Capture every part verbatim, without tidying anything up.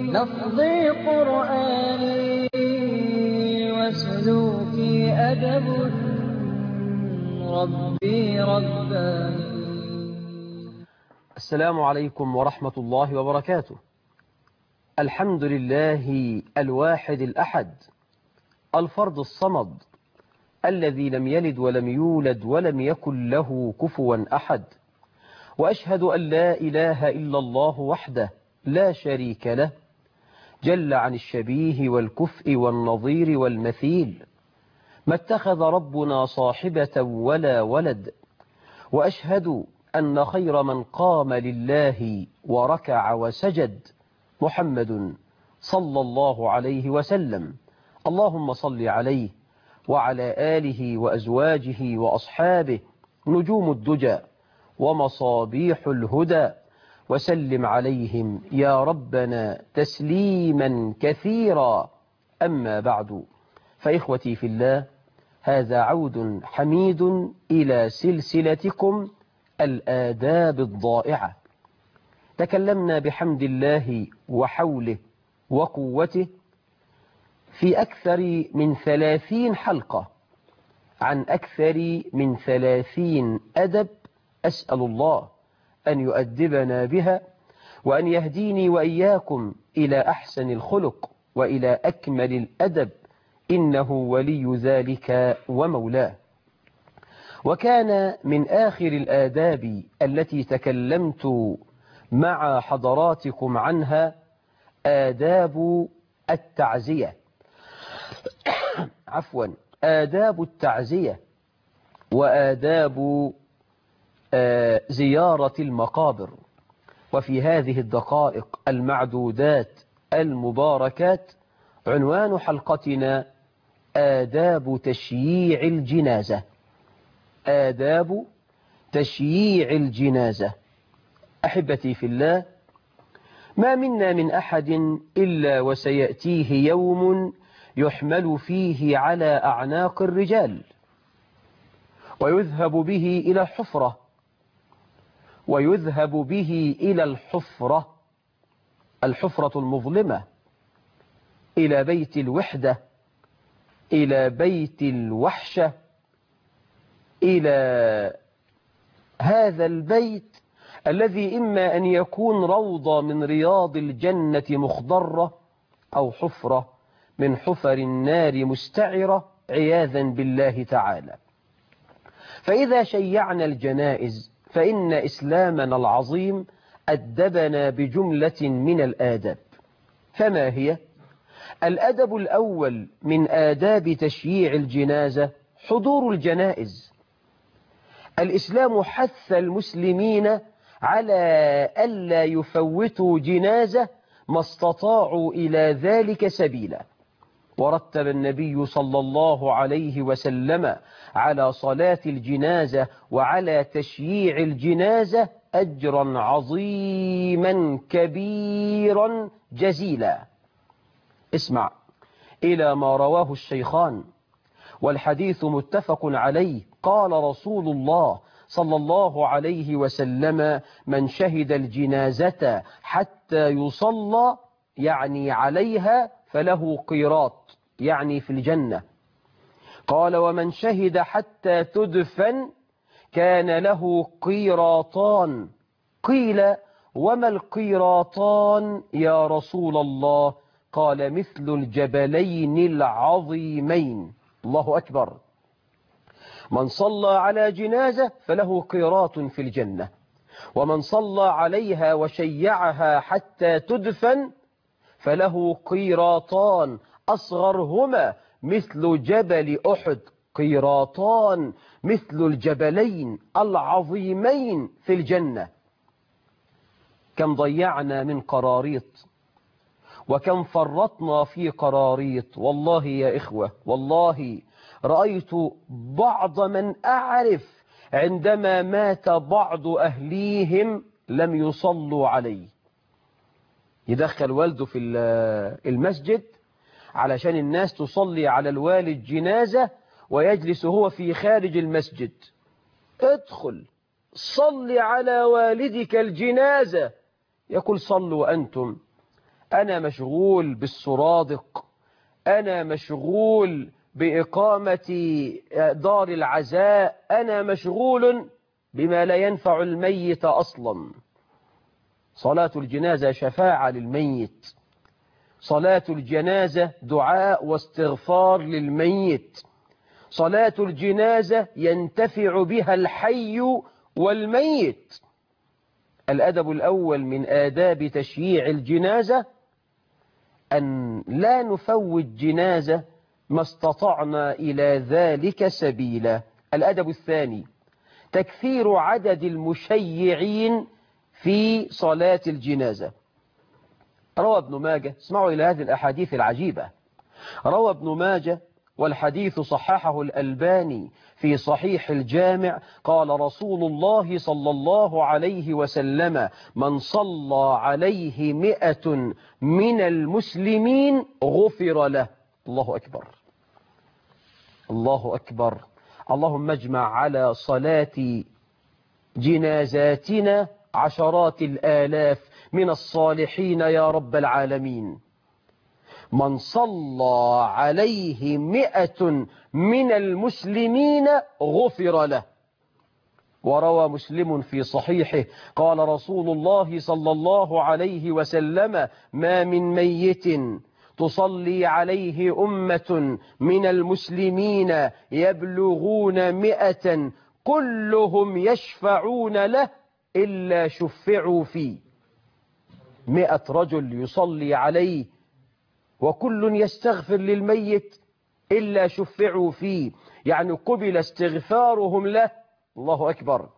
لفظي قرآني وسلوكي أدب ربي رباني. السلام عليكم ورحمة الله وبركاته. الحمد لله الواحد الأحد الفرد الصمد الذي لم يلد ولم يولد ولم يكن له كفوا أحد، وأشهد أن لا إله إلا الله وحده لا شريك له جل عن الشبيه والكفء والنظير والمثيل، ما اتخذ ربنا صاحبة ولا ولد، وأشهد أن خير من قام لله وركع وسجد محمد صلى الله عليه وسلم. اللهم صل عليه وعلى آله وأزواجه وأصحابه نجوم الدجى ومصابيح الهدى، وسلم عليهم يا ربنا تسليما كثيرا. أما بعد، فإخوتي في الله، هذا عود حميد إلى سلسلتكم الآداب الضائعة. تكلمنا بحمد الله وحوله وقوته في أكثر من ثلاثين حلقة عن أكثر من ثلاثين أدب، أسأل الله أن يؤدبنا بها وأن يهديني وإياكم إلى أحسن الخلق وإلى أكمل الأدب، إنه ولي ذلك ومولاه. وكان من آخر الآداب التي تكلمت مع حضراتكم عنها آداب التعزية عفوا آداب التعزية وآداب آه زيارة المقابر. وفي هذه الدقائق المعدودات المباركات عنوان حلقتنا آداب تشييع الجنازة. آداب تشييع الجنازة. أحبتي في الله، ما منا من أحد إلا وسيأتيه يوم يحمل فيه على أعناق الرجال ويذهب به إلى الحفرة ويذهب به إلى الحفرة الحفرة المظلمة، إلى بيت الوحدة، إلى بيت الوحشة، إلى هذا البيت الذي إما أن يكون روضة من رياض الجنة مخضرة، أو حفرة من حفر النار مستعرة عياذا بالله تعالى. فإذا شيعنا الجنائز فإن إسلامنا العظيم أدبنا بجملة من الآداب. فما هي؟ الأدب الأول من آداب تشييع الجنازة حضور الجنائز. الإسلام حث المسلمين على ألا يفوتوا جنازة ما استطاعوا إلى ذلك سبيلا، ورتب النبي صلى الله عليه وسلم على صلاة الجنازة وعلى تشييع الجنازة أجرا عظيما كبيرا جزيلا. اسمع إلى ما رواه الشيخان والحديث متفق عليه. قال رسول الله صلى الله عليه وسلم: من شهد الجنازة حتى يصلى يعني عليها فله قيراط يعني في الجنة. قال: ومن شهد حتى تدفن كان له قيراطان. قيل: وما القيراطان يا رسول الله؟ قال: مثل الجبلين العظيمين. الله أكبر. من صلى على جنازة فله قيراط في الجنة، ومن صلى عليها وشيعها حتى تدفن فله قيراطان أصغرهما مثل جبل أحد. قيراطان مثل الجبلين العظيمين في الجنة. كم ضيعنا من قراريط وكم فرطنا في قراريط. والله يا إخوة، والله رأيت بعض من أعرف عندما مات بعض أهليهم لم يصلوا عليه، يدخل والده في المسجد علشان الناس تصلي على الوالد جنازة، ويجلس هو في خارج المسجد. ادخل صل على والدك الجنازة. يقول: صلوا أنتم. أنا مشغول بالسرادق، أنا مشغول بإقامة دار العزاء، أنا مشغول بما لا ينفع الميت أصلا. صلاة الجنازة شفاعة للميت، صلاة الجنازة دعاء واستغفار للميت، صلاة الجنازة ينتفع بها الحي والميت. الأدب الأول من آداب تشييع الجنازة أن لا نفوت جنازة ما استطعنا إلى ذلك سبيلا. الأدب الثاني تكثير عدد المشيعين في صلاة الجنازة. روى ابن ماجه، اسمعوا إلى هذه الأحاديث العجيبة. روى ابن ماجه والحديث صححه الألباني في صحيح الجامع، قال رسول الله صلى الله عليه وسلم: من صلى عليه مئة من المسلمين غفر له. الله أكبر، الله أكبر. اللهم اجمع على صلاة جنازاتنا عشرات الآلاف من الصالحين يا رب العالمين. من صلى عليه مئة من المسلمين غفر له. وروى مسلم في صحيحه قال رسول الله صلى الله عليه وسلم: ما من ميت تصلي عليه أمة من المسلمين يبلغون مئة كلهم يشفعون له إلا شفعوا فيه. مئة رجل يصلي عليه وكل يستغفر للميت إلا شفعوا فيه، يعني قبل استغفارهم له. الله أكبر.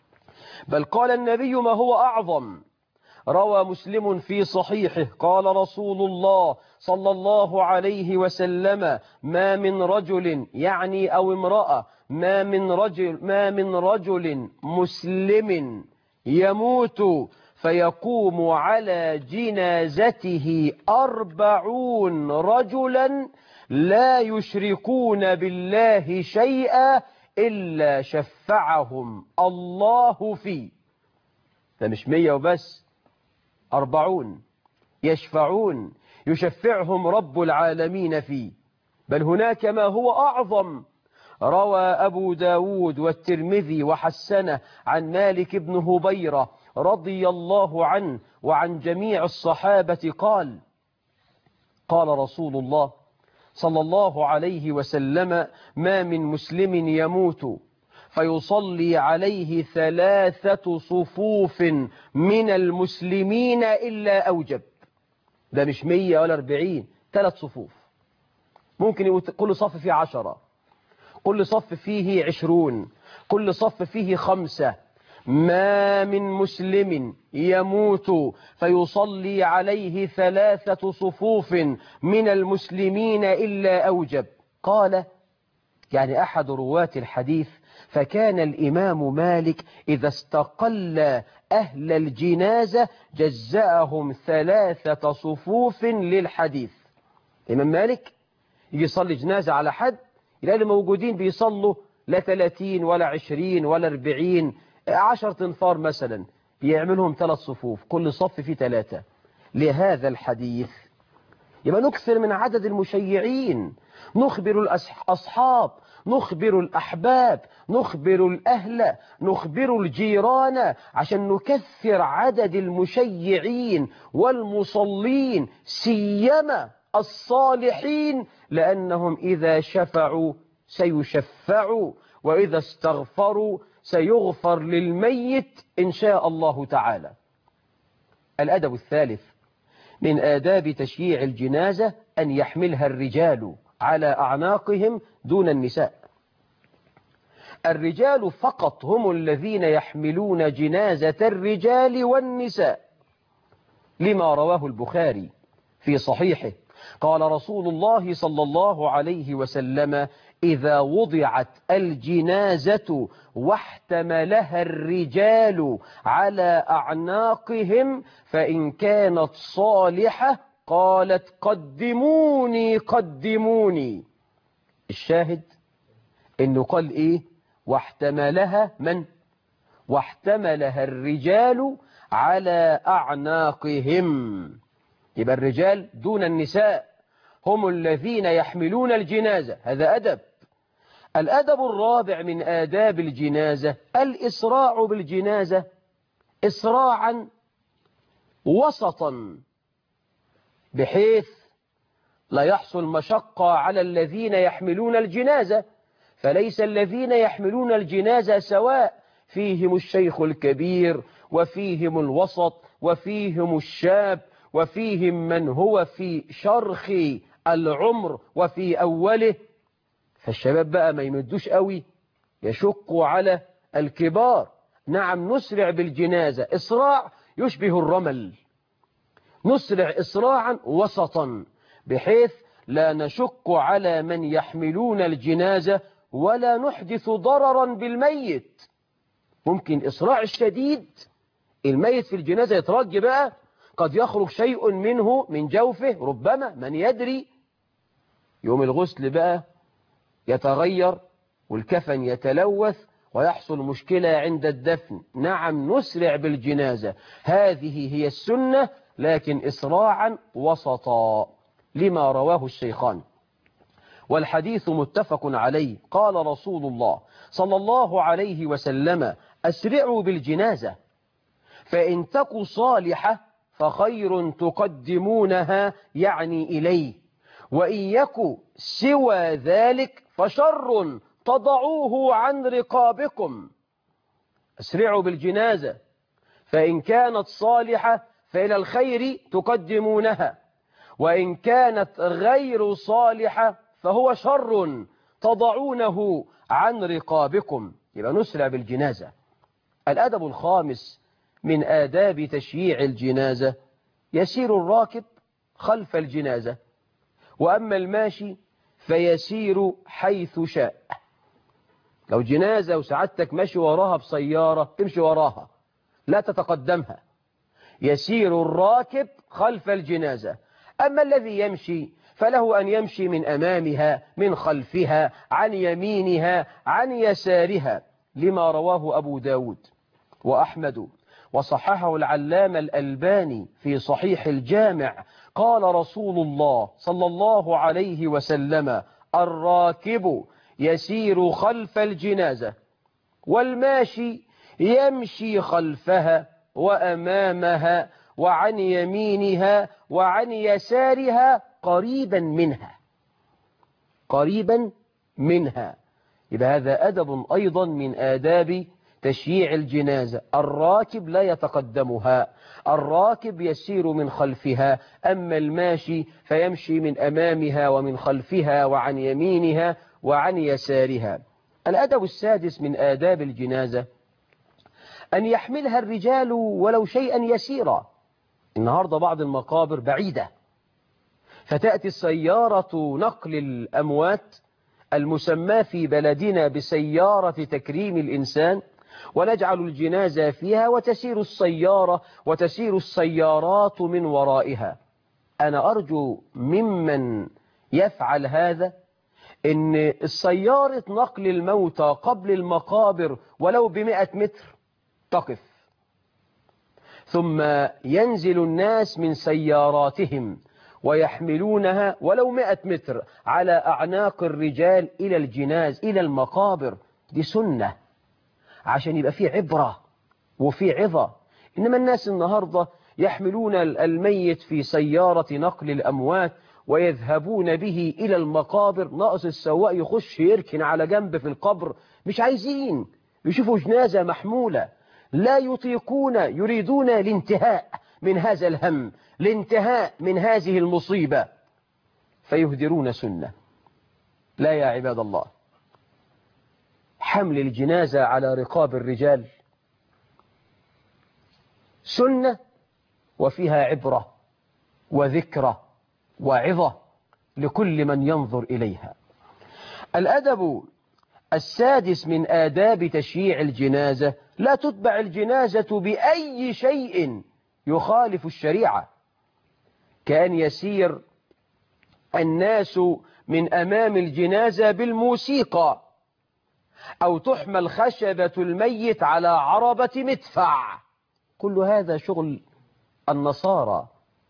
بل قال النبي ما هو أعظم. روى مسلم في صحيحه قال رسول الله صلى الله عليه وسلم: ما من رجل، يعني أو امرأة، ما من رجل ما من رجل مسلم يموت فيقوم على جنازته أربعون رجلا لا يشركون بالله شيئا إلا شفعهم الله فيه. ده مش مية وبس، أربعون يشفعون، يشفعهم رب العالمين فيه. بل هناك ما هو أعظم. روى أبو داود والترمذي وحسنه عن مالك بن هبيرة رضي الله عنه وعن جميع الصحابة قال: قال رسول الله صلى الله عليه وسلم: ما من مسلم يموت فيصلي عليه ثلاثة صفوف من المسلمين إلا أوجب. ده مش مية ولا أربعين، ثلاث صفوف. ممكن كل صف فيه عشرة، كل صف فيه عشرون، كل صف فيه خمسة. ما من مسلم يموت فيصلي عليه ثلاثة صفوف من المسلمين إلا أوجب. قال يعني أحد رواة الحديث: فكان الإمام مالك إذا استقل أهل الجنازة جزأهم ثلاثة صفوف للحديث. الإمام مالك يجي يصلي جنازة على حد، يلاقي اللي موجودين بيصلوا لا ثلاثين ولا عشرين ولا أربعين، عشر تنفار مثلا، يعملهم ثلاث صفوف، كل صف فيه ثلاثة لهذا الحديث. يبقى نكثر من عدد المشيعين، نخبر الأصحاب، نخبر الأحباب، نخبر الأهل، نخبر الجيران، عشان نكثر عدد المشيعين والمصلين، سيما الصالحين، لأنهم إذا شفعوا سيشفعوا، وإذا استغفروا سيغفر للميت إن شاء الله تعالى. الأدب الثالث من آداب تشييع الجنازة أن يحملها الرجال على أعناقهم دون النساء. الرجال فقط هم الذين يحملون جنازة الرجال والنساء، لما رواه البخاري في صحيحه قال رسول الله صلى الله عليه وسلم: إذا وضعت الجنازة واحتملها الرجال على أعناقهم فإن كانت صالحة قالت: قدموني قدموني. الشاهد إنه قال إيه؟ واحتملها من؟ واحتملها الرجال على أعناقهم. يبقى الرجال دون النساء هم الذين يحملون الجنازة، هذا أدب. الأدب الرابع من آداب الجنازة الإسراع بالجنازة إسراعا وسطا، بحيث لا يحصل مشقة على الذين يحملون الجنازة، فليس الذين يحملون الجنازة سواء، فيهم الشيخ الكبير وفيهم الوسط وفيهم الشاب وفيهم من هو في شرخ العمر وفي أوله. فالشباب بقى ما يمدوش قوي يشقوا على الكبار. نعم نسرع بالجنازة إسراع يشبه الرمل، نسرع إسراعا وسطا بحيث لا نشق على من يحملون الجنازة ولا نحدث ضررا بالميت. ممكن إسراع الشديد الميت في الجنازة يترج بقى، قد يخرج شيء منه من جوفه ربما، من يدري. يوم الغسل بقى يتغير والكفن يتلوث ويحصل مشكلة عند الدفن. نعم نسرع بالجنازة، هذه هي السنة، لكن إسراعا وسطا لما رواه الشيخان، والحديث متفق عليه. قال رسول الله صلى الله عليه وسلم: أسرعوا بالجنازة، فإن تك صالحة فخير تقدمونها يعني إليه، وإن يك سوى ذلك فشر تضعوه عن رقابكم. أسرعوا بالجنازة، فإن كانت صالحة فإلى الخير تقدمونها، وإن كانت غير صالحة فهو شر تضعونه عن رقابكم. يبقى نسرع بالجنازة. الأدب الخامس من آداب تشييع الجنازة يسير الراكب خلف الجنازة، وأما الماشي فيسير حيث شاء. لو جنازة وسعادتك ماشي وراها بسيارة تمشي وراها لا تتقدمها. يسير الراكب خلف الجنازة. أما الذي يمشي فله أن يمشي من أمامها من خلفها عن يمينها عن يسارها، لما رواه أبو داود وأحمد وصححه العلامة الألباني في صحيح الجامع. قال رسول الله صلى الله عليه وسلم: الراكب يسير خلف الجنازة، والماشي يمشي خلفها وأمامها وعن يمينها وعن يسارها قريبا منها، قريبا منها. يبقى هذا أدب أيضا من آداب تشييع الجنازة. الراكب لا يتقدمها، الراكب يسير من خلفها، أما الماشي فيمشي من أمامها ومن خلفها وعن يمينها وعن يسارها. الأدب السادس من آداب الجنازة أن يحملها الرجال ولو شيئا يسيرا. النهاردة بعض المقابر بعيدة، فتأتي السيارة نقل الأموات المسمى في بلدنا بسيارة تكريم الإنسان، ونجعل الجنازة فيها وتسير السيارة وتسير السيارات من ورائها. أنا أرجو ممن يفعل هذا إن السيارة نقل الموتى قبل المقابر ولو بمئة متر تقف، ثم ينزل الناس من سياراتهم ويحملونها ولو مئة متر على أعناق الرجال إلى الجناز إلى المقابر. دي سنة عشان يبقى فيه عبرة وفيه عظة. إنما الناس النهاردة يحملون الميت في سيارة نقل الأموات ويذهبون به إلى المقابر، ناقص السواق يخش يركن على جنب في القبر. مش عايزين يشوفوا جنازة محمولة، لا يطيقون، يريدون الانتهاء من هذا الهم، الانتهاء من هذه المصيبة، فيهدرون سنة. لا يا عباد الله، حمل الجنازة على رقاب الرجال سنة وفيها عبرة وذكرى وعظة لكل من ينظر إليها. الأدب السادس من آداب تشييع الجنازة لا تتبع الجنازة بأي شيء يخالف الشريعة، كأن يسير الناس من أمام الجنازة بالموسيقى، أو تحمل خشبة الميت على عربة مدفع. كل هذا شغل النصارى،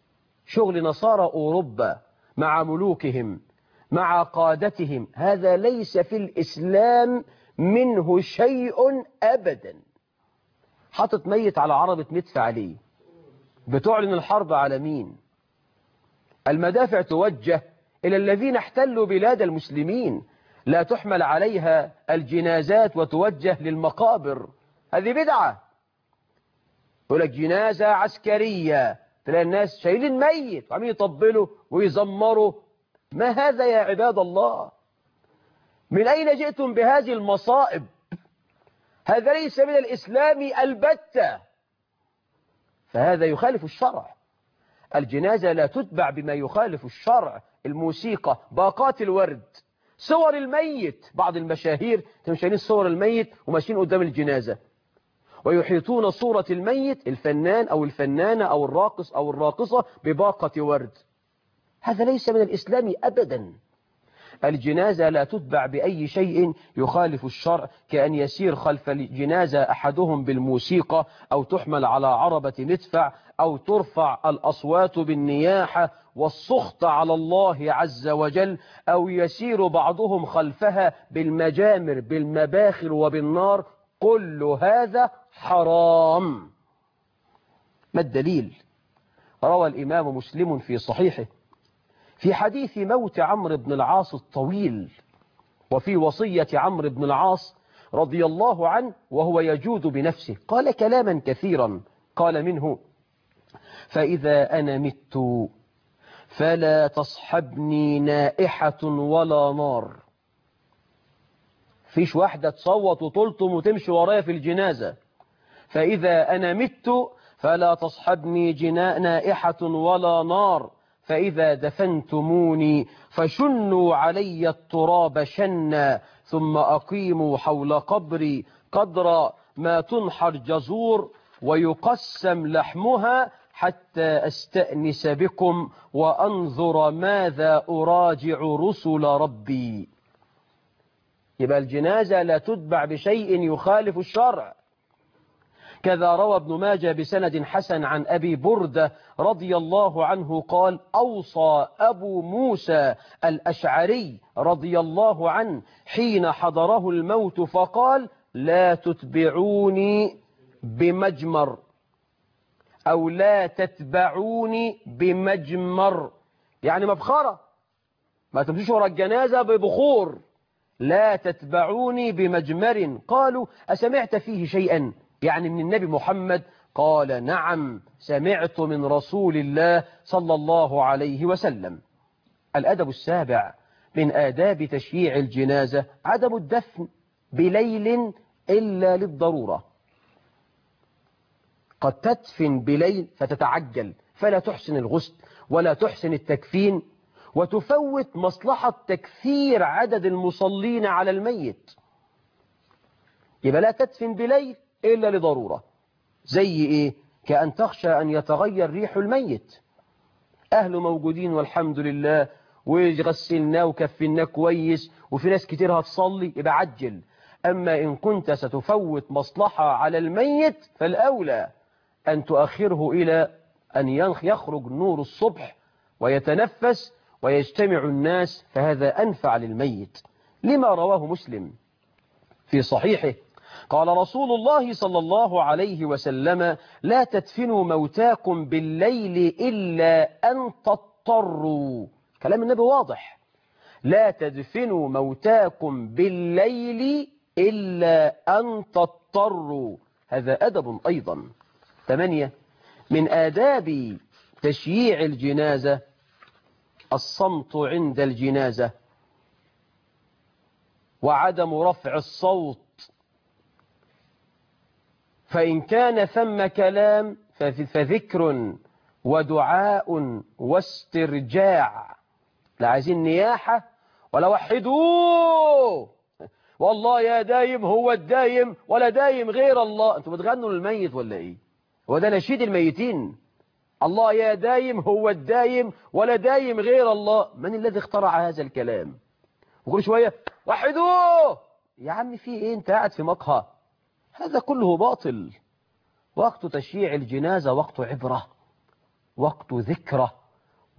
شغل نصارى أوروبا مع ملوكهم مع قادتهم، هذا ليس في الإسلام منه شيء أبدا. حطت ميت على عربة مدفع عليه، بتعلن الحرب على مين؟ المدافع توجه إلى الذين احتلوا بلاد المسلمين، لا تحمل عليها الجنازات وتوجه للمقابر. هذه بدعة. يقول لك جنازة عسكرية، تلاقي الناس شايلين ميت وعمين يطبلوا ويزمروا. ما هذا يا عباد الله؟ من أين جئتم بهذه المصائب؟ هذا ليس من الإسلام البتة، فهذا يخالف الشرع. الجنازة لا تتبع بما يخالف الشرع، الموسيقى، باقات الورد، صور الميت. بعض المشاهير تمشين صور الميت وماشيين قدام الجنازة ويحيطون صورة الميت، الفنان أو الفنانة أو الراقص أو الراقصة، بباقة ورد. هذا ليس من الإسلام أبدا. الجنازة لا تتبع بأي شيء يخالف الشرع، كأن يسير خلف الجنازة أحدهم بالموسيقى، أو تحمل على عربة مدفع، أو ترفع الأصوات بالنياحة والسخط على الله عز وجل، أو يسير بعضهم خلفها بالمجامر بالمباخر وبالنار. كل هذا حرام. ما الدليل؟ روى الإمام مسلم في صحيحه في حديث موت عمرو بن العاص الطويل، وفي وصية عمرو بن العاص رضي الله عنه وهو يجود بنفسه، قال كلاما كثيرا، قال منه: فإذا أنا مت فلا تصحبني نائحة ولا نار. فيش واحدة تصوت وتلطم وتمشي ورايا في الجنازة. فإذا أنا مت فلا تصحبني جناء نائحة ولا نار، فإذا دفنتموني فشنوا علي التراب شنا، ثم أقيموا حول قبري قدر ما تنحر جزور ويقسم لحمها، حتى أستأنس بكم وأنظر ماذا أراجع رسل ربي. يبقى الجنازة لا تتبع بشيء يخالف الشرع. كذا روى ابن ماجه بسند حسن عن أبي بردة رضي الله عنه قال: أوصى أبو موسى الأشعري رضي الله عنه حين حضره الموت فقال: لا تتبعوني بمجمر، أو لا تتبعوني بمجمر، يعني مبخرة، ما تمشيش ورا الجنازة ببخور. لا تتبعوني بمجمر. قالوا: أسمعت فيه شيئا، يعني من النبي محمد؟ قال: نعم، سمعت من رسول الله صلى الله عليه وسلم. الأدب السابع من آداب تشييع الجنازة عدم الدفن بليل إلا للضرورة. قد تدفن بليل فتتعجل، فلا تحسن الغسل ولا تحسن التكفين، وتفوت مصلحة تكثير عدد المصلين على الميت. يبقى لا تدفن بليل إلا لضرورة. زي إيه؟ كأن تخشى أن يتغير ريح الميت، أهله موجودين والحمد لله وغسلناه وكفناه كويس وفي ناس كتير هتصلي، يبقى عجل. أما إن كنت ستفوت مصلحة على الميت فالأولى أن تؤخره إلى أن يخرج نور الصبح ويتنفس ويجتمع الناس، فهذا أنفع للميت. لما رواه مسلم في صحيحه قال رسول الله صلى الله عليه وسلم: لا تدفنوا موتاكم بالليل إلا أن تضطروا. كلام النبي واضح، لا تدفنوا موتاكم بالليل إلا أن تضطروا. هذا أدب أيضا. ثمانية من آداب تشييع الجنازة الصمت عند الجنازة وعدم رفع الصوت، فإن كان ثم كلام فذكر ودعاء واسترجاع. لا عايزين نياحة ولا وحدوه والله يا دايم هو الدايم ولا دايم غير الله. انتوا بتغنوا للميت ولا ايه؟ هو ده نشيد الميتين؟ الله يا دايم هو الدايم ولا دايم غير الله. من الذي اخترع هذا الكلام؟ وكل شوية وحدوه. يا عم في ايه؟ انت قاعد في مقهى. هذا كله باطل. وقت تشييع الجنازة وقت عبرة، وقت ذكرى،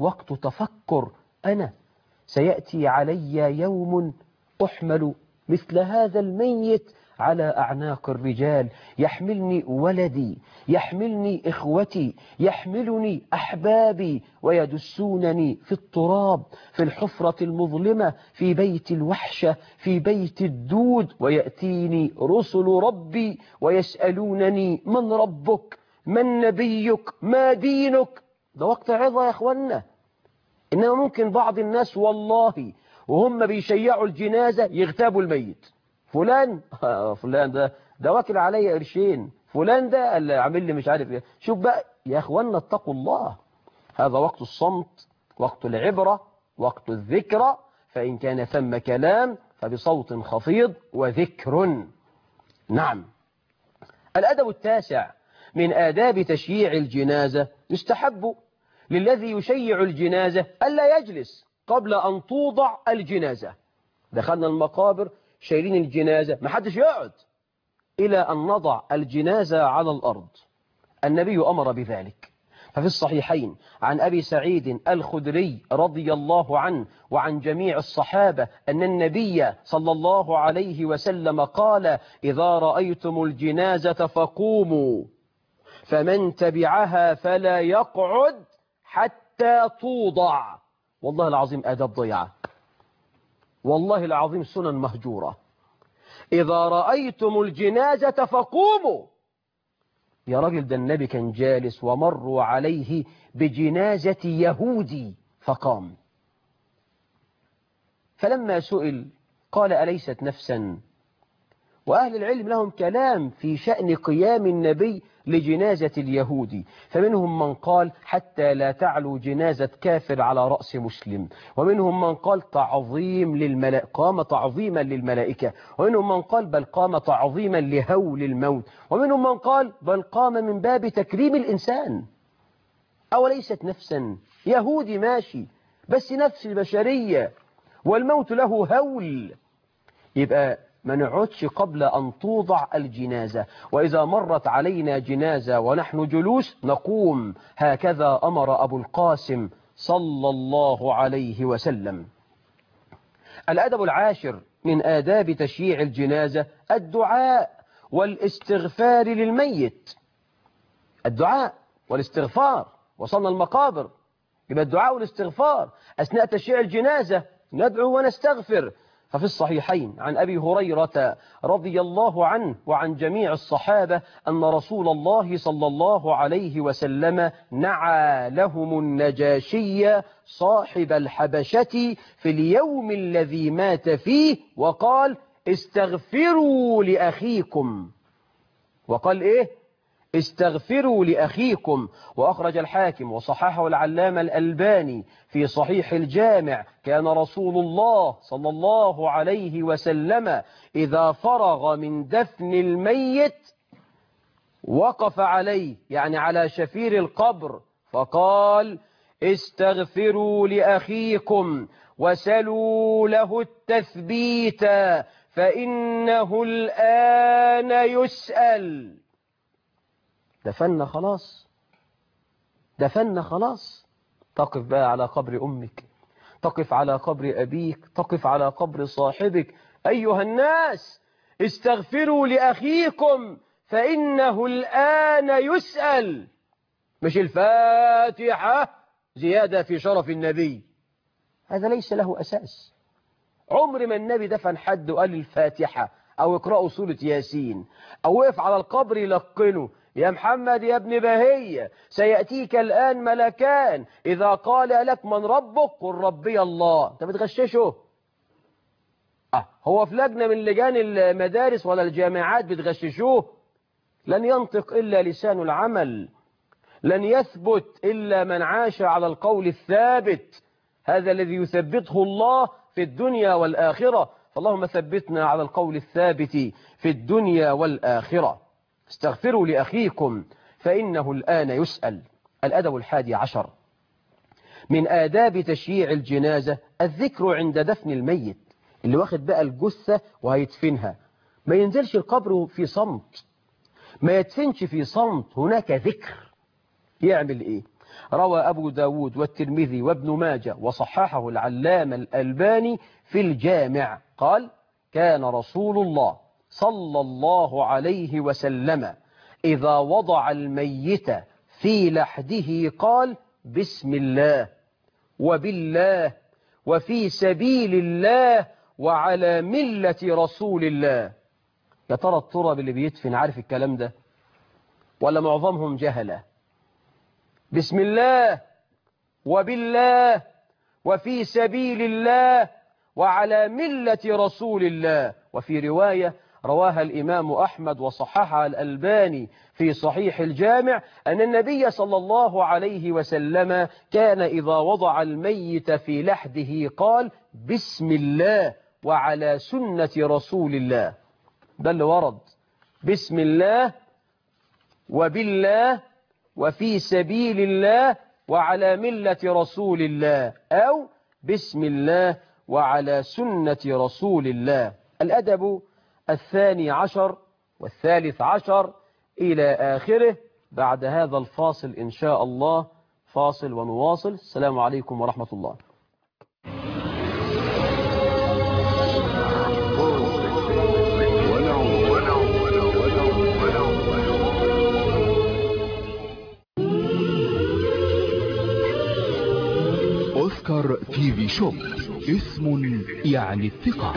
وقت تفكر. أنا سيأتي علي يوم أحمل مثل هذا الميت على أعناق الرجال، يحملني ولدي، يحملني إخوتي، يحملني أحبابي، ويدسونني في التراب، في الحفرة المظلمة، في بيت الوحشة، في بيت الدود، ويأتيني رسل ربي ويسألونني من ربك، من نبيك، ما دينك. ده وقت عظة يا أخوانا. إنما ممكن بعض الناس والله وهم بيشيعوا الجنازة يغتابوا الميت. فلان آه فلان ده ده واكل عليا قرشين، فلان ده اللي عامل لي مش عارف ايه. شوف بقى يا اخوانا، اتقوا الله. هذا وقت الصمت، وقت العبرة، وقت الذكرى. فإن كان ثم كلام فبصوت خفيض وذكر. نعم. الأدب التاسع من آداب تشييع الجنازة: يستحب للذي يشيع الجنازة ألا يجلس قبل أن توضع الجنازة. دخلنا المقابر شايلين الجنازة، ما حدش يقعد إلى أن نضع الجنازة على الأرض. النبي أمر بذلك. ففي الصحيحين عن أبي سعيد الخدري رضي الله عنه وعن جميع الصحابة أن النبي صلى الله عليه وسلم قال: إذا رأيتم الجنازة فقوموا، فمن تبعها فلا يقعد حتى توضع. والله العظيم آداب ضيعة، والله العظيم سنن مهجورة. إذا رأيتم الجنازة فقوموا. يا راجل، ده النبي كان جالس ومروا عليه بجنازة يهودي فقام. فلما سئل قال: أليست نفسا؟ وأهل العلم لهم كلام في شأن قيام النبي لجنازة اليهودي، فمنهم من قال حتى لا تعلو جنازة كافر على رأس مسلم، ومنهم من قال تعظيم للملائكة، قام تعظيما للملائكة، ومنهم من قال بل قام تعظيما لهول الموت، ومنهم من قال بل قام من باب تكريم الإنسان. أوليست نفسا؟ يهودي ماشي، بس نفس البشرية، والموت له هول. يبقى ما نقعدش قبل أن توضع الجنازة، وإذا مرت علينا جنازة ونحن جلوس نقوم. هكذا أمر أبو القاسم صلى الله عليه وسلم. الأدب العاشر من آداب تشييع الجنازة: الدعاء والاستغفار للميت. الدعاء والاستغفار. وصلنا المقابر، يبقى الدعاء والاستغفار أثناء تشييع الجنازة، ندعو ونستغفر. ففي الصحيحين عن أبي هريرة رضي الله عنه وعن جميع الصحابة أن رسول الله صلى الله عليه وسلم نعى لهم النجاشي صاحب الحبشة في اليوم الذي مات فيه، وقال: استغفروا لأخيكم. وقال إيه؟ استغفروا لأخيكم. وأخرج الحاكم وصححه العلامة الألباني في صحيح الجامع: كان رسول الله صلى الله عليه وسلم إذا فرغ من دفن الميت وقف عليه، يعني على شفير القبر، فقال: استغفروا لأخيكم وسلوا له التثبيت فإنه الآن يسأل. دفن خلاص، دفن خلاص. تقف بقى على قبر أمك، تقف على قبر أبيك، تقف على قبر صاحبك. أيها الناس، استغفروا لأخيكم فإنه الآن يسأل. مش الفاتحة زيادة في شرف النبي، هذا ليس له أساس. عمر ما النبي دفن حد وقال الفاتحة أو اقرأوا سورة ياسين، أو وقف على القبر يلقنه: يا محمد يا ابن بهية، سيأتيك الآن ملكان، إذا قال لك من ربك قل ربي الله. أنت بتغششه؟ أه هو في لجنة من لجان المدارس ولا الجامعات بتغششوه؟ لن ينطق إلا لسان العمل، لن يثبت إلا من عاش على القول الثابت، هذا الذي يثبته الله في الدنيا والآخرة. فاللهم ثبتنا على القول الثابت في الدنيا والآخرة. استغفروا لأخيكم فإنه الآن يسأل. الأدب الحادي عشر من آداب تشييع الجنازة: الذكر عند دفن الميت. اللي واخد بقى الجثة وهيدفنها ما ينزلش القبر في صمت، ما يدفنش في صمت، هناك ذكر. يعمل إيه؟ روى أبو داود والترمذي وابن ماجه وصححه العلامة الألباني في الجامع قال: كان رسول الله صلى الله عليه وسلم إذا وضع الميت في لحده قال: بسم الله وبالله وفي سبيل الله وعلى ملة رسول الله. يا ترى التراب اللي بيدفن عارف الكلام ده ولا معظمهم جهلة؟ بسم الله وبالله وفي سبيل الله وعلى ملة رسول الله. وفي رواية رواها الإمام أحمد وصححها الألباني في صحيح الجامع أن النبي صلى الله عليه وسلم كان إذا وضع الميت في لحده قال: بسم الله وعلى سنة رسول الله. ده اللي ورد: بسم الله وبالله وفي سبيل الله وعلى ملة رسول الله، أو بسم الله وعلى سنة رسول الله. الأدب الثاني عشر والثالث عشر إلى آخره بعد هذا الفاصل إن شاء الله. فاصل ونواصل. السلام عليكم ورحمة الله. أوسكار تي في شوب اسم يعني الثقة.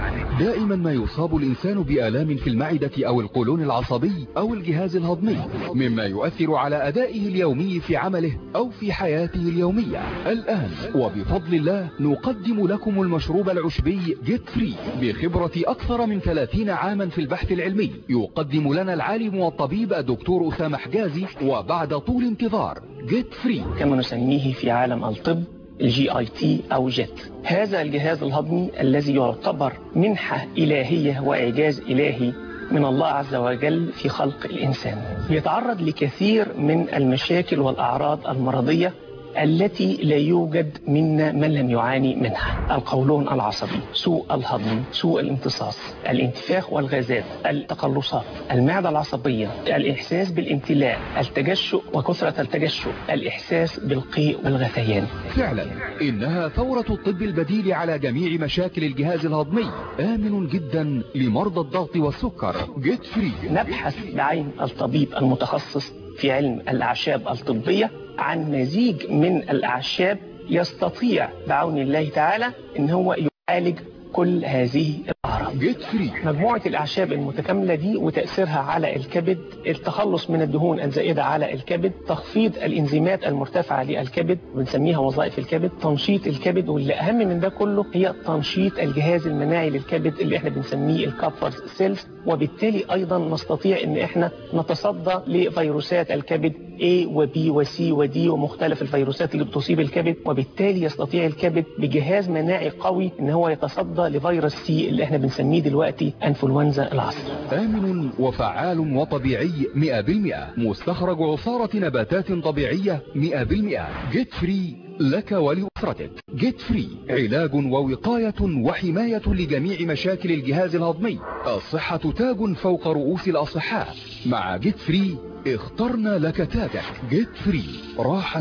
دائما ما يصاب الإنسان بآلام في المعدة أو القولون العصبي أو الجهاز الهضمي، مما يؤثر على أدائه اليومي في عمله أو في حياته اليومية. الآن وبفضل الله نقدم لكم المشروب العشبي جيت فري بخبرة أكثر من ثلاثين عاما في البحث العلمي. يقدم لنا العالم والطبيب الدكتور أسامة حجازي وبعد طول انتظار جيت فري، كما نسميه في عالم الطب الجي اي تي او جيت. هذا الجهاز الهضمي الذي يعتبر منحة إلهية وإعجاز إلهي من الله عز وجل في خلق الإنسان، يتعرض لكثير من المشاكل والأعراض المرضية التي لا يوجد منا من لم يعاني منها: القولون العصبي، سوء الهضم، سوء الامتصاص، الانتفاخ والغازات، التقلصات، المعدة العصبية، الإحساس بالامتلاء، التجشؤ وكثرة التجشؤ، الإحساس بالقيء والغثيان. فعلا إنها ثورة الطب البديل على جميع مشاكل الجهاز الهضمي، آمن جدا لمرضى الضغط والسكر. جيت فري. نبحث بعين الطبيب المتخصص في علم الأعشاب الطبية عن مزيج من الأعشاب يستطيع بعون الله تعالى ان هو يعالج كل هذه الأعراض. جيت فري. مجموعة الأعشاب المتكاملة دي وتأثيرها على الكبد، التخلص من الدهون الزائدة على الكبد، تخفيض الإنزيمات المرتفعة للكبد بنسميها وظائف الكبد، تنشيط الكبد، واللي أهم من ده كله هي تنشيط الجهاز المناعي للكبد اللي احنا بنسميه الكابفرز سيلز، وبالتالي أيضا نستطيع ان احنا نتصدى لفيروسات الكبد A و B و C و D ومختلف الفيروسات اللي بتصيب الكبد، وبالتالي يستطيع الكبد بجهاز مناعي قوي ان هو يتصدى لفيروس سي اللي احنا بنسميه دلوقتي انفلونزا العصر. آمن وفعال وطبيعي مئة بالمئة، مستخرج عصارة نباتات طبيعية مئة بالمئة. جيت فري لك ولأسرتك. جيت فري علاج ووقاية وحماية لجميع مشاكل الجهاز الهضمي. الصحة تاج فوق رؤوس الأصحاء. مع جيت فري اخترنا لك تاجك. جيت فري راحة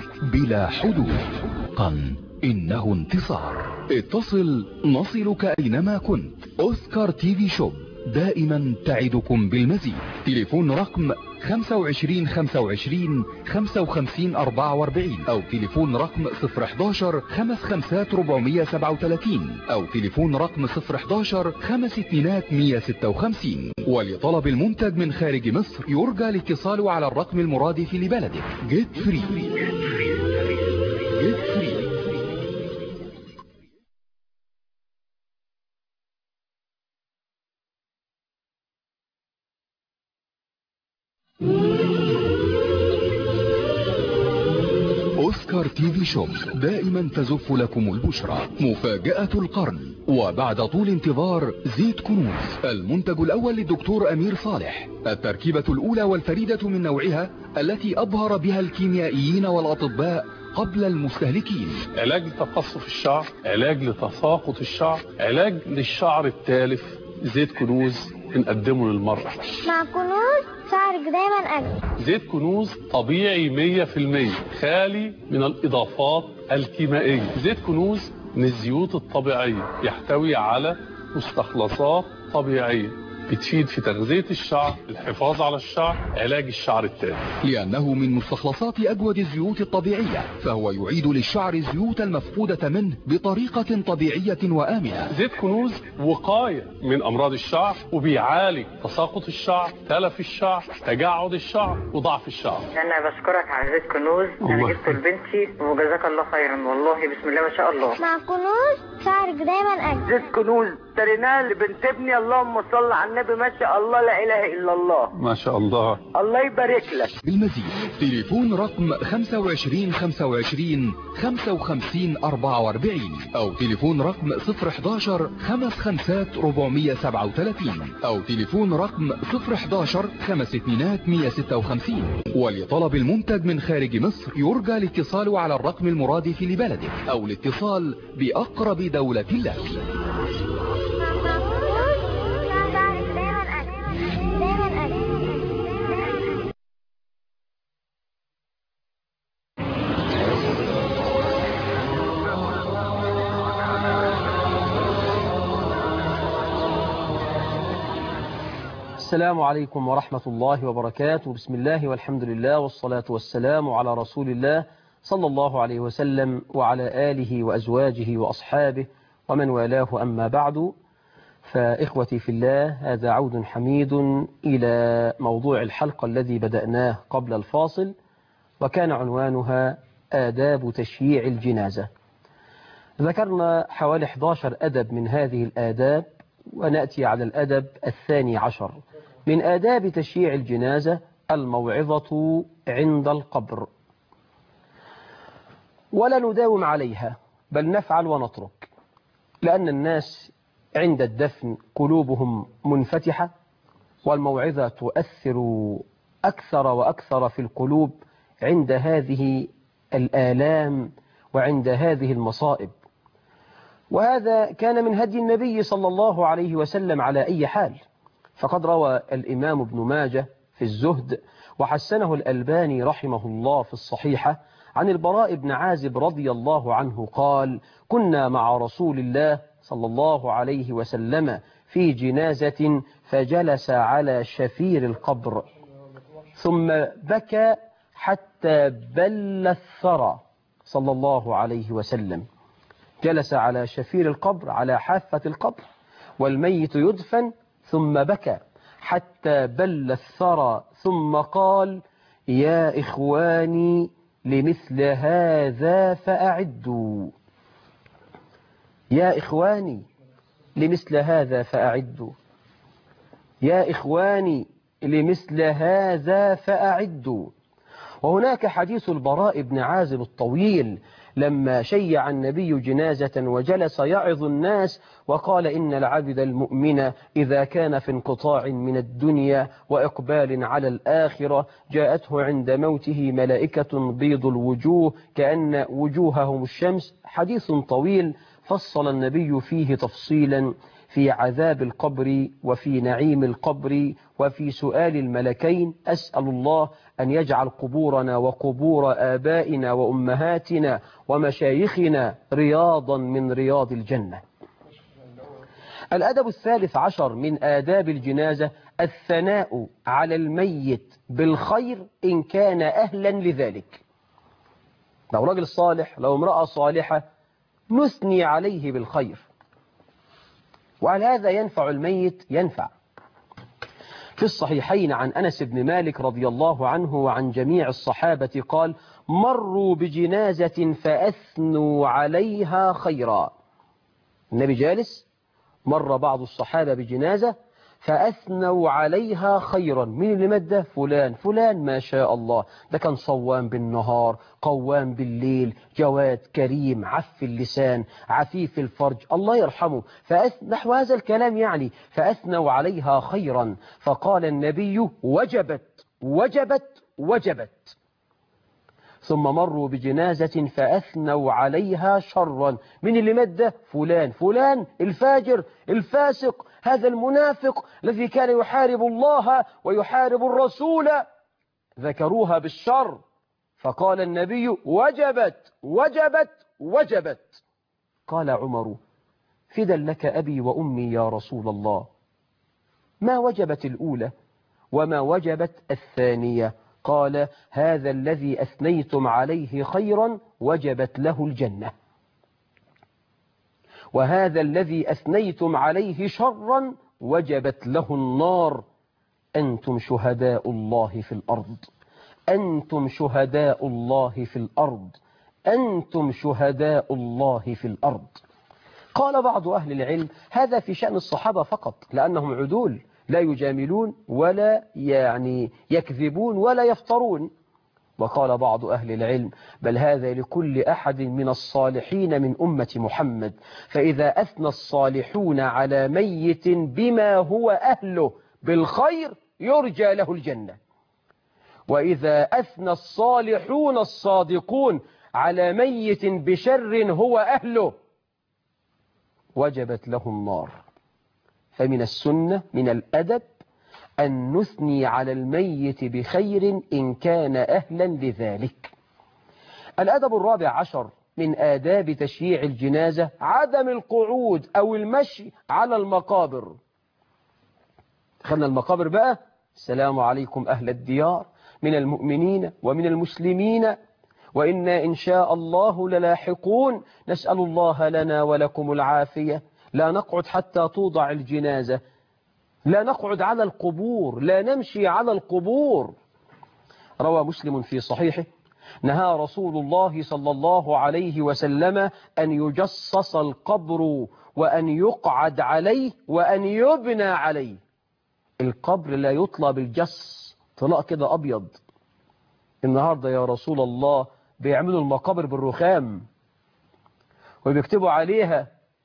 بلا حدود. قن إنه انتصار. اتصل نصلك أينما كنت. أوسكار تي في شوب دائما تعدكم بالمزيد. تليفون رقم خمسة وعشرين خمسة وعشرين خمسة وخمسين أربعة وأربعين أو تليفون رقم صفر حداشر خمس خمسات ربعمية سبعة وتلاتين أو تليفون رقم صفر حداشر خمس اتنينات مية ستة وخمسين. ولطلب المنتج من خارج مصر يرجى الاتصال على الرقم المرادف لبلدك. جيت فري. جيت فري. أوسكار تي في شوب دائما تزف لكم البشرى. مفاجأة القرن وبعد طول انتظار زيت كنوز، المنتج الأول للدكتور أمير صالح، التركيبة الأولى والفريدة من نوعها التي أبهر بها الكيميائيين والأطباء قبل المستهلكين. علاج لتقصف الشعر، علاج لتساقط الشعر، علاج للشعر التالف. زيت كنوز نقدمه للمرأة. مع كنوز شعرك دايما أجمل. زيت كنوز طبيعي مية في المية، خالي من الإضافات الكيميائية. زيت كنوز من الزيوت الطبيعية، يحتوي على مستخلصات طبيعية بتفيد في تغذية الشعر، الحفاظ على الشعر، علاج الشعر التالف. لأنه من مستخلصات أجود الزيوت الطبيعية، فهو يعيد للشعر الزيوت المفقودة منه بطريقة طبيعية وآمنة. زيت كنوز وقاية من أمراض الشعر، وبيعالج تساقط الشعر، تلف الشعر، تجعد الشعر، وضعف الشعر. أنا بشكرك على زيت كنوز، أنا جبته لبنتي وجزاك الله خيرا، والله بسم الله ما شاء الله. مع كنوز شعرك دايما أجمل. زيت كنوز اشتريناه لبنت ابني، اللهم صل على النبي، ما شاء الله لا اله الا الله. ما شاء الله، الله يبارك لك. بالمزيد تليفون رقم خمسة وعشرين خمسة وعشرين خمسة وخمسين أربعة وأربعين او تليفون رقم صفر حداشر خمس خمسات ربعمية سبعة وثلاثين او تليفون رقم صفر حداشر خمس اتنينات مية ستة وخمسين. ولطلب المنتج من خارج مصر يرجى الاتصال على الرقم المرادف لبلدك او الاتصال بأقرب دولة لك. السلام عليكم ورحمة الله وبركاته. بسم الله والحمد لله والصلاة والسلام على رسول الله صلى الله عليه وسلم وعلى آله وأزواجه وأصحابه ومن والاه، أما بعد. فإخوتي في الله، هذا عود حميد إلى موضوع الحلقة الذي بدأناه قبل الفاصل، وكان عنوانها آداب تشييع الجنازة. ذكرنا حوالي إحدى عشر أدب من هذه الآداب، ونأتي على الأدب الثاني عشر من آداب تشييع الجنازة: الموعظة عند القبر. ولا نداوم عليها، بل نفعل ونترك، لأن الناس عند الدفن قلوبهم منفتحة، والموعظة تؤثر أكثر وأكثر في القلوب عند هذه الآلام وعند هذه المصائب. وهذا كان من هدي النبي صلى الله عليه وسلم على أي حال، فقد روى الإمام ابن ماجه في الزهد وحسنه الألباني رحمه الله في الصحيحة عن البراء بن عازب رضي الله عنه قال: كنا مع رسول الله صلى الله عليه وسلم في جنازة فجلس على شفير القبر ثم بكى حتى بل الثرى صلى الله عليه وسلم. جلس على شفير القبر، على حافة القبر، والميت يدفن، ثم بكى حتى بل الثرى، ثم قال: يا إخواني لمثل هذا فأعدوا، يا إخواني لمثل هذا فأعدوا، يا إخواني لمثل هذا فأعدوا. وهناك حديث البراء بن عازب الطويل لما شيع النبي جنازة وجلس يعظ الناس وقال: إن العبد المؤمن إذا كان في انقطاع من الدنيا وإقبال على الآخرة جاءته عند موته ملائكة بيض الوجوه كأن وجوههم الشمس. حديث طويل فصل النبي فيه تفصيلا في عذاب القبر وفي نعيم القبر وفي سؤال الملكين. أسأل الله أن يجعل قبورنا وقبور آبائنا وأمهاتنا ومشايخنا رياضا من رياض الجنة. الأدب الثالث عشر من آداب الجنازة: الثناء على الميت بالخير إن كان أهلا لذلك. لو رجل صالح، لو امرأة صالحة، نثني عليه بالخير. وهل هذا ينفع الميت؟ ينفع. في الصحيحين عن أنس بن مالك رضي الله عنه وعن جميع الصحابة قال: مروا بجنازة فأثنوا عليها خيرا. النبي جالس، مر بعض الصحابة بجنازة فأثنوا عليها خيرا. مين اللي مات؟ فلان فلان، ما شاء الله، ده كان صوام بالنهار، قوام بالليل، جواد، كريم، عف اللسان، عفيف الفرج، الله يرحمه. نحو هذا الكلام يعني، فأثنوا عليها خيرا. فقال النبي: وجبت وجبت وجبت. ثم مروا بجنازة فأثنوا عليها شرا. من اللي مات ده؟ فلان فلان الفاجر الفاسق، هذا المنافق الذي كان يحارب الله ويحارب الرسول. ذكروها بالشر، فقال النبي وجبت وجبت وجبت. قال عمر فدا لك أبي وأمي يا رسول الله، ما وجبت الأولى وما وجبت الثانية؟ قال هذا الذي أثنيتم عليه خيرا وجبت له الجنة، وهذا الذي أثنيتم عليه شرا وجبت له النار. أنتم شهداء الله في الأرض، أنتم شهداء الله في الأرض، أنتم شهداء الله في الأرض. قال بعض أهل العلم هذا في شأن الصحابة فقط، لأنهم عدول لا يجاملون ولا يعني يكذبون ولا يفترون. وقال بعض أهل العلم بل هذا لكل أحد من الصالحين من أمة محمد، فإذا أثنى الصالحون على ميت بما هو أهله بالخير يرجى له الجنة، وإذا أثنى الصالحون الصادقون على ميت بشر هو أهله وجبت له النار. فمن السنة من الأدب أن نثني على الميت بخير إن كان أهلا لذلك. الأدب الرابع عشر من آداب تشييع الجنازة عدم القعود أو المشي على المقابر. خلنا المقابر بقى، السلام عليكم أهل الديار من المؤمنين ومن المسلمين وإنا إن شاء الله للاحقون، نسأل الله لنا ولكم العافية. لا نقعد حتى توضع الجنازة، لا نقعد على القبور، لا نمشي على القبور. روى مسلم في صحيحه نهى رسول الله صلى الله عليه وسلم أن يجصص القبر وأن يقعد عليه وأن يبنى عليه. القبر لا يطلى بالجص طلاء كده أبيض. النهاردة يا رسول الله بيعملوا المقابر بالرخام وبيكتبوا عليها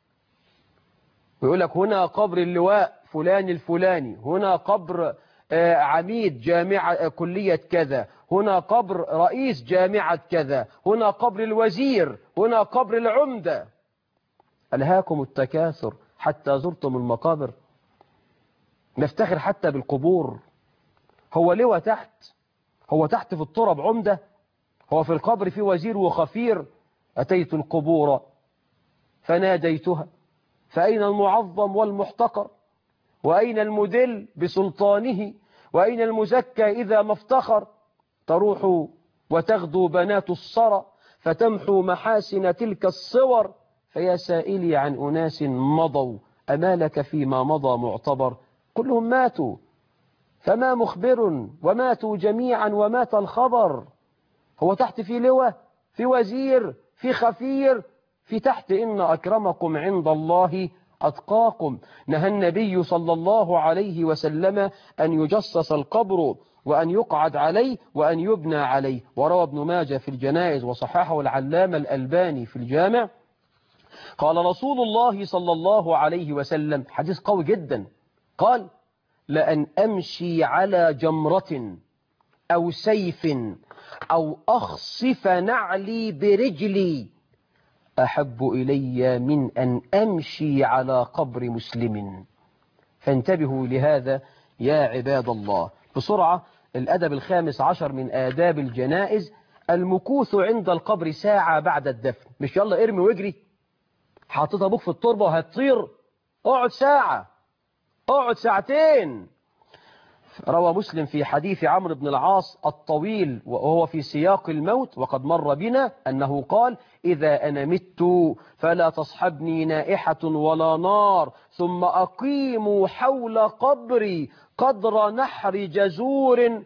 ويقول لك هنا قبر اللواء فلان الفلاني، هنا قبر عميد جامعة كلية كذا، هنا قبر رئيس جامعة كذا، هنا قبر الوزير، هنا قبر العمدة. ألهاكم التكاثر حتى زرتم المقابر. نفتخر حتى بالقبور. هو لواء تحت، هو تحت في التراب عمدة، هو في القبر في وزير وخفير. أتيت القبور فناديتها فأين المعظم والمحتقر، وأين المدل بسلطانه، وأين المزكى إذا ما افتخر. تروح وتغدو بنات الصرى فتمحو محاسن تلك الصور. فيا سائلي عن أناس مضوا أما لك فيما مضى معتبر. كلهم ماتوا فما مخبر وماتوا جميعا ومات الخبر. هو تحت في لواء، في وزير، في خفير، في تحت إن أكرمكم عند الله أتقاكم. نهى النبي صلى الله عليه وسلم أن يجصص القبر وأن يقعد عليه وأن يبنى عليه. وروى ابن ماجه في الجنائز وصححه العلامة الألباني في الجامع قال رسول الله صلى الله عليه وسلم حديث قوي جدا، قال لأن أمشي على جمرة أو سيف أو أخصف نعلي برجلي أحب إلي من أن أمشي على قبر مسلم. فانتبهوا لهذا يا عباد الله. بسرعة الأدب الخامس عشر من آداب الجنائز المكوث عند القبر ساعة بعد الدفن. مش يلا ارمي واجري، حاطط أبوك في التربة وهتطير، اقعد ساعة، اقعد ساعتين. روى مسلم في حديث عمرو بن العاص الطويل وهو في سياق الموت وقد مر بنا أنه قال إذا أنا مت فلا تصحبني نائحة ولا نار، ثم أقيموا حول قبري قدر نحر جزور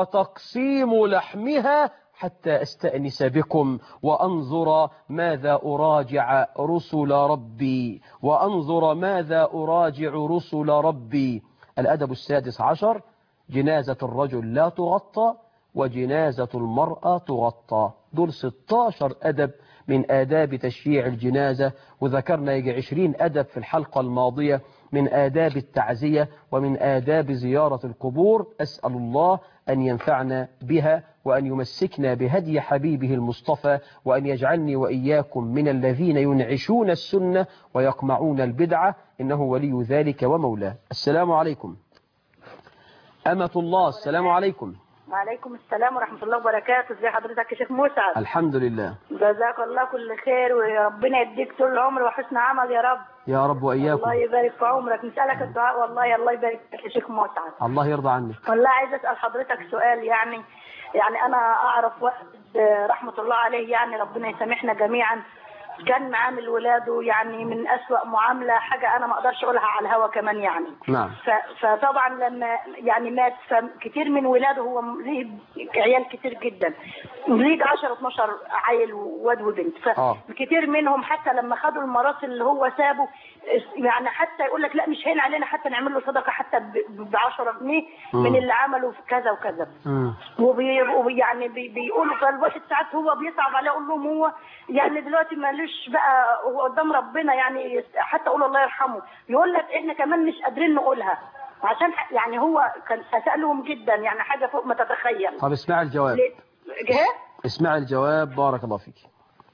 وتقسيم لحمها حتى أستأنس بكم وأنظر ماذا أراجع رسل ربي وأنظر ماذا أراجع رسل ربي. الأدب السادس عشر جنازة الرجل لا تغطى وجنازة المرأة تغطى. دول ستاشر أدب من آداب تشييع الجنازة، وذكرنا يجي عشرين أدب في الحلقة الماضية من آداب التعزية ومن آداب زيارة القبور. أسأل الله أن ينفعنا بها وأن يمسكنا بهدي حبيبه المصطفى وأن يجعلني وإياكم من الذين ينعشون السنة ويقمعون البدعة، إنه ولي ذلك ومولاه. السلام عليكم. أمة الله، السلام عليكم. وعليكم السلام ورحمة الله وبركاته. ازي حضرتك يا شيخ مسعد؟ الحمد لله. جزاك الله كل خير وربنا يديك طول العمر وحسن عمل يا رب. يا رب وإياكم. الله يبارك في عمرك. نسألك الدعاء والله. الله يبارك فيك يا شيخ مسعد. الله يرضى عنك. والله عايز أسأل حضرتك سؤال. يعني يعني أنا أعرف واحد رحمة الله عليه، يعني ربنا يسامحنا جميعا، كان معامل ولاده يعني من أسوأ معاملة، حاجة أنا ما أقدرش أقولها على الهوا كمان يعني. نعم. فطبعا لما يعني مات، فكتير من ولاده، هو ليه عيال كتير جدا، ليه عشرة اتناشر عيل وواد وبنت، فكتير منهم حتى لما خدوا الميراث اللي هو سابه، يعني حتى يقول لك لا مش هين علينا حتى نعمل له صدقة حتى ب عشرة جنيه من اللي عمله في كذا وكذا. ويعني بي بيقولوا فالواحد ساعات هو بيصعب عليه، يقول لهم هو يعني دلوقتي مالوش بقى هو قدام ربنا، يعني حتى اقول الله يرحمه، يقول لك احنا كمان مش قادرين نقولها عشان يعني هو كان اسألهم جدا، يعني حاجة فوق ما تتخيل. طب اسمع الجواب. اسمع الجواب بارك الله فيك.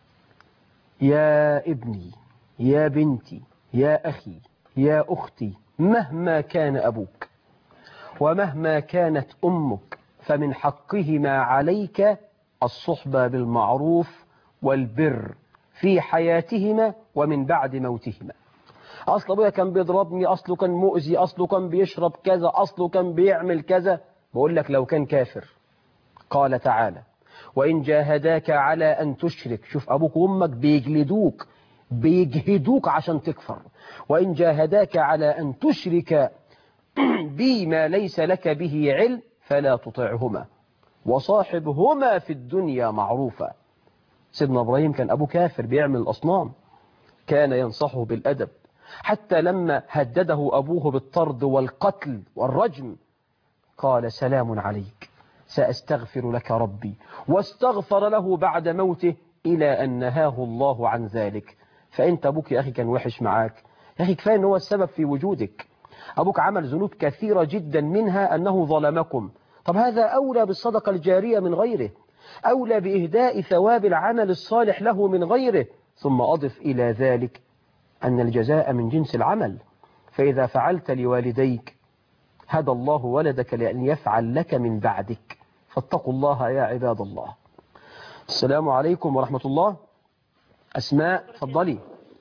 يا ابني، يا بنتي، يا أخي، يا أختي، مهما كان أبوك ومهما كانت أمك فمن حقهما عليك الصحبة بالمعروف والبر في حياتهما ومن بعد موتهما. أصل أبويا كان بيضربني، أصله كان مؤذي، أصله كان بيشرب كذا، أصله كان بيعمل كذا. بقول لك لو كان كافر، قال تعالى وإن جاهداك على أن تشرك، شوف أبوك وأمك بيجلدوك بيجهدوك عشان تكفر، وإن جاهداك على أن تشرك بي ما ليس لك به علم فلا تطعهما وصاحبهما في الدنيا معروفا. سيدنا إبراهيم كان أبو كافر بيعمل الأصنام، كان ينصحه بالأدب، حتى لما هدده أبوه بالطرد والقتل والرجم قال سلام عليك سأستغفر لك ربي، واستغفر له بعد موته إلى أن نهاه الله عن ذلك. فأنت أبوك يا أخي كان وحش معاك، يا أخي كفاية أنه هو السبب في وجودك. أبوك عمل ذنوب كثيرة جدا، منها أنه ظلمكم. طب هذا أولى بالصدقة الجارية من غيره، أولى بإهداء ثواب العمل الصالح له من غيره. ثم أضف إلى ذلك أن الجزاء من جنس العمل، فإذا فعلت لوالديك هدى الله ولدك لأن يفعل لك من بعدك، فاتقوا الله يا عباد الله. السلام عليكم ورحمة الله. أسماء تفضلي.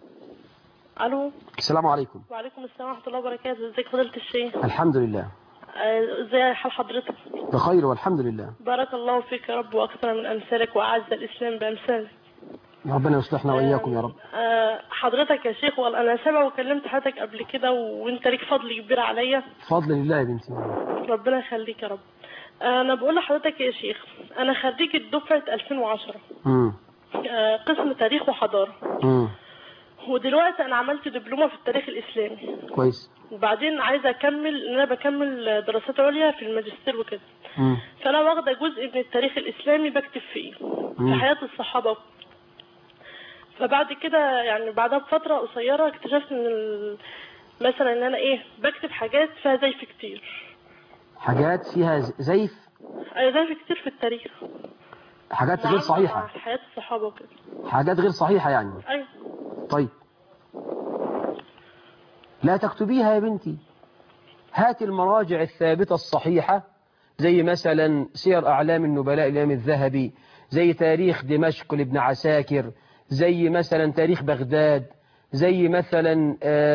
ألو. السلام عليكم. وعليكم السلام ورحمة الله وبركاته. ازيك فضيلة الشيخ؟ الحمد لله. ازاي حال حضرتك؟ بخير والحمد لله. بارك الله فيك يا رب، وأكثر من أمثالك، وأعز الإسلام بأمثالك. ربنا يصلحنا وإياكم يا رب. حضرتك يا شيخ، والله أنا سامع وكلمت حضرتك قبل كده، وأنت ليك فضل كبير عليا. فضل لله يا بنتي. ربنا يخليك يا رب. أنا بقول لحضرتك يا شيخ، أنا خريجة دفعة ألفين وعشرة، امم قسم تاريخ وحضارة. امم ودلوقتي أنا عملت دبلومة في التاريخ الإسلامي. كويس. وبعدين عايزة أكمل، إن أنا بكمل دراسات عليا في الماجستير وكده. امم فأنا واخدة جزء من التاريخ الإسلامي بكتب فيه في حياة الصحابة. فبعد كده يعني بعدها بفترة قصيرة اكتشفت ان مثلا ان انا ايه بكتب حاجات فيها زيف كتير. حاجات فيها زيف؟ ايوه زيف كتير في التاريخ، حاجات غير صحيحة، حياة الصحابة وكده، حاجات غير صحيحة يعني. ايوه. طيب لا تكتبيها يا بنتي، هات المراجع الثابتة الصحيحة، زي مثلا سير أعلام النبلاء الإمام الذهبي، زي تاريخ دمشق لابن عساكر، زي مثلا تاريخ بغداد، زي مثلا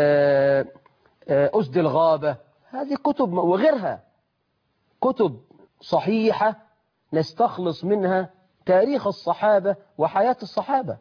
أسد الغابة. هذه كتب وغيرها كتب صحيحة نستخلص منها تاريخ الصحابة وحياة الصحابة.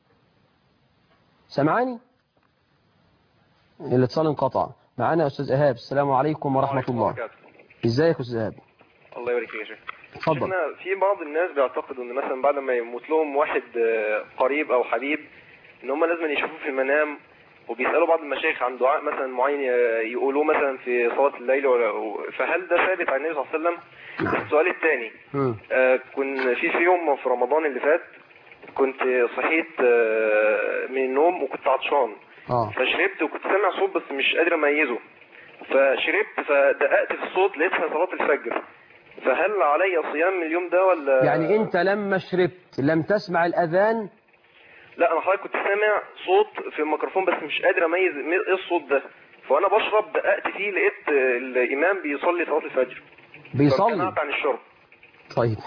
سمعاني؟ الاتصال انقطع. معنا أستاذ إيهاب. السلام عليكم ورحمة الله. ازيك أستاذ إيهاب؟ الله يبارك فيك يا شيخ. اتفضل. في بعض الناس بيعتقدوا ان مثلا بعد ما يموت لهم واحد قريب او حبيب ان هم لازم يشوفوه في المنام، وبيسالوا بعض المشايخ عن دعاء مثلا معين يقولوه مثلا في صلاه الليل، ولا فهل ده ثابت عن النبي صلى الله عليه وسلم؟ السؤال الثاني، آه كنت في في يوم في رمضان اللي فات كنت صحيت آه من النوم وكنت عطشان، آه. فشربت وكنت سامع صوت بس مش قادر اميزه، فشربت فدققت في الصوت لقيتها صلاه الفجر، فهل علي صيام اليوم ده ولا؟ يعني انت لما شربت لم تسمع الاذان؟ لا انا حضرتك كنت سامع صوت في الميكروفون بس مش قادر اميز ايه الصوت ده، فانا بشرب دققت فيه لقيت الامام بيصلي صلاه الفجر بيصلي فامتنعت عن الشرب. طيب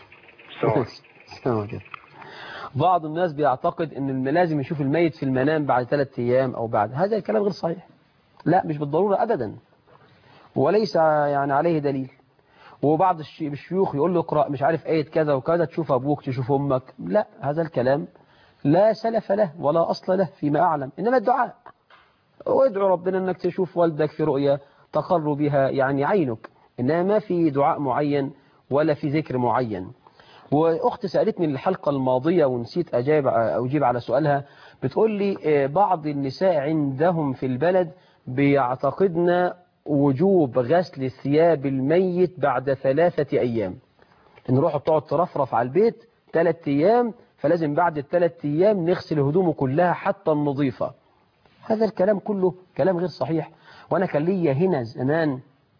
حاضر. بعض الناس بيعتقد ان لازم يشوف الميت في المنام بعد ثلاثة ايام او بعد، هذا الكلام غير صحيح. لا مش بالضرورة ابدا، وليس يعني عليه دليل. وبعض الشيوخ يقول له اقرأ مش عارف آية كذا وكذا تشوف ابوك تشوف امك، لا هذا الكلام لا سلف له ولا اصل له فيما اعلم، انما الدعاء وادعو ربنا انك تشوف والدك في رؤيا تقر بها يعني عينك، انما ما في دعاء معين ولا في ذكر معين. واخت سألتني الحلقة الماضية ونسيت اجاوب اجيب على سؤالها، بتقول لي بعض النساء عندهم في البلد بيعتقدن وجوب غسل ثياب الميت بعد ثلاثة ايام، ان روحه بتقعد ترفرف على البيت ثلاثة ايام، فلازم بعد الثلاث ايام نغسل هدومه كلها حتى النظيفة. هذا الكلام كله كلام غير صحيح. وانا كان ليا هنا زمان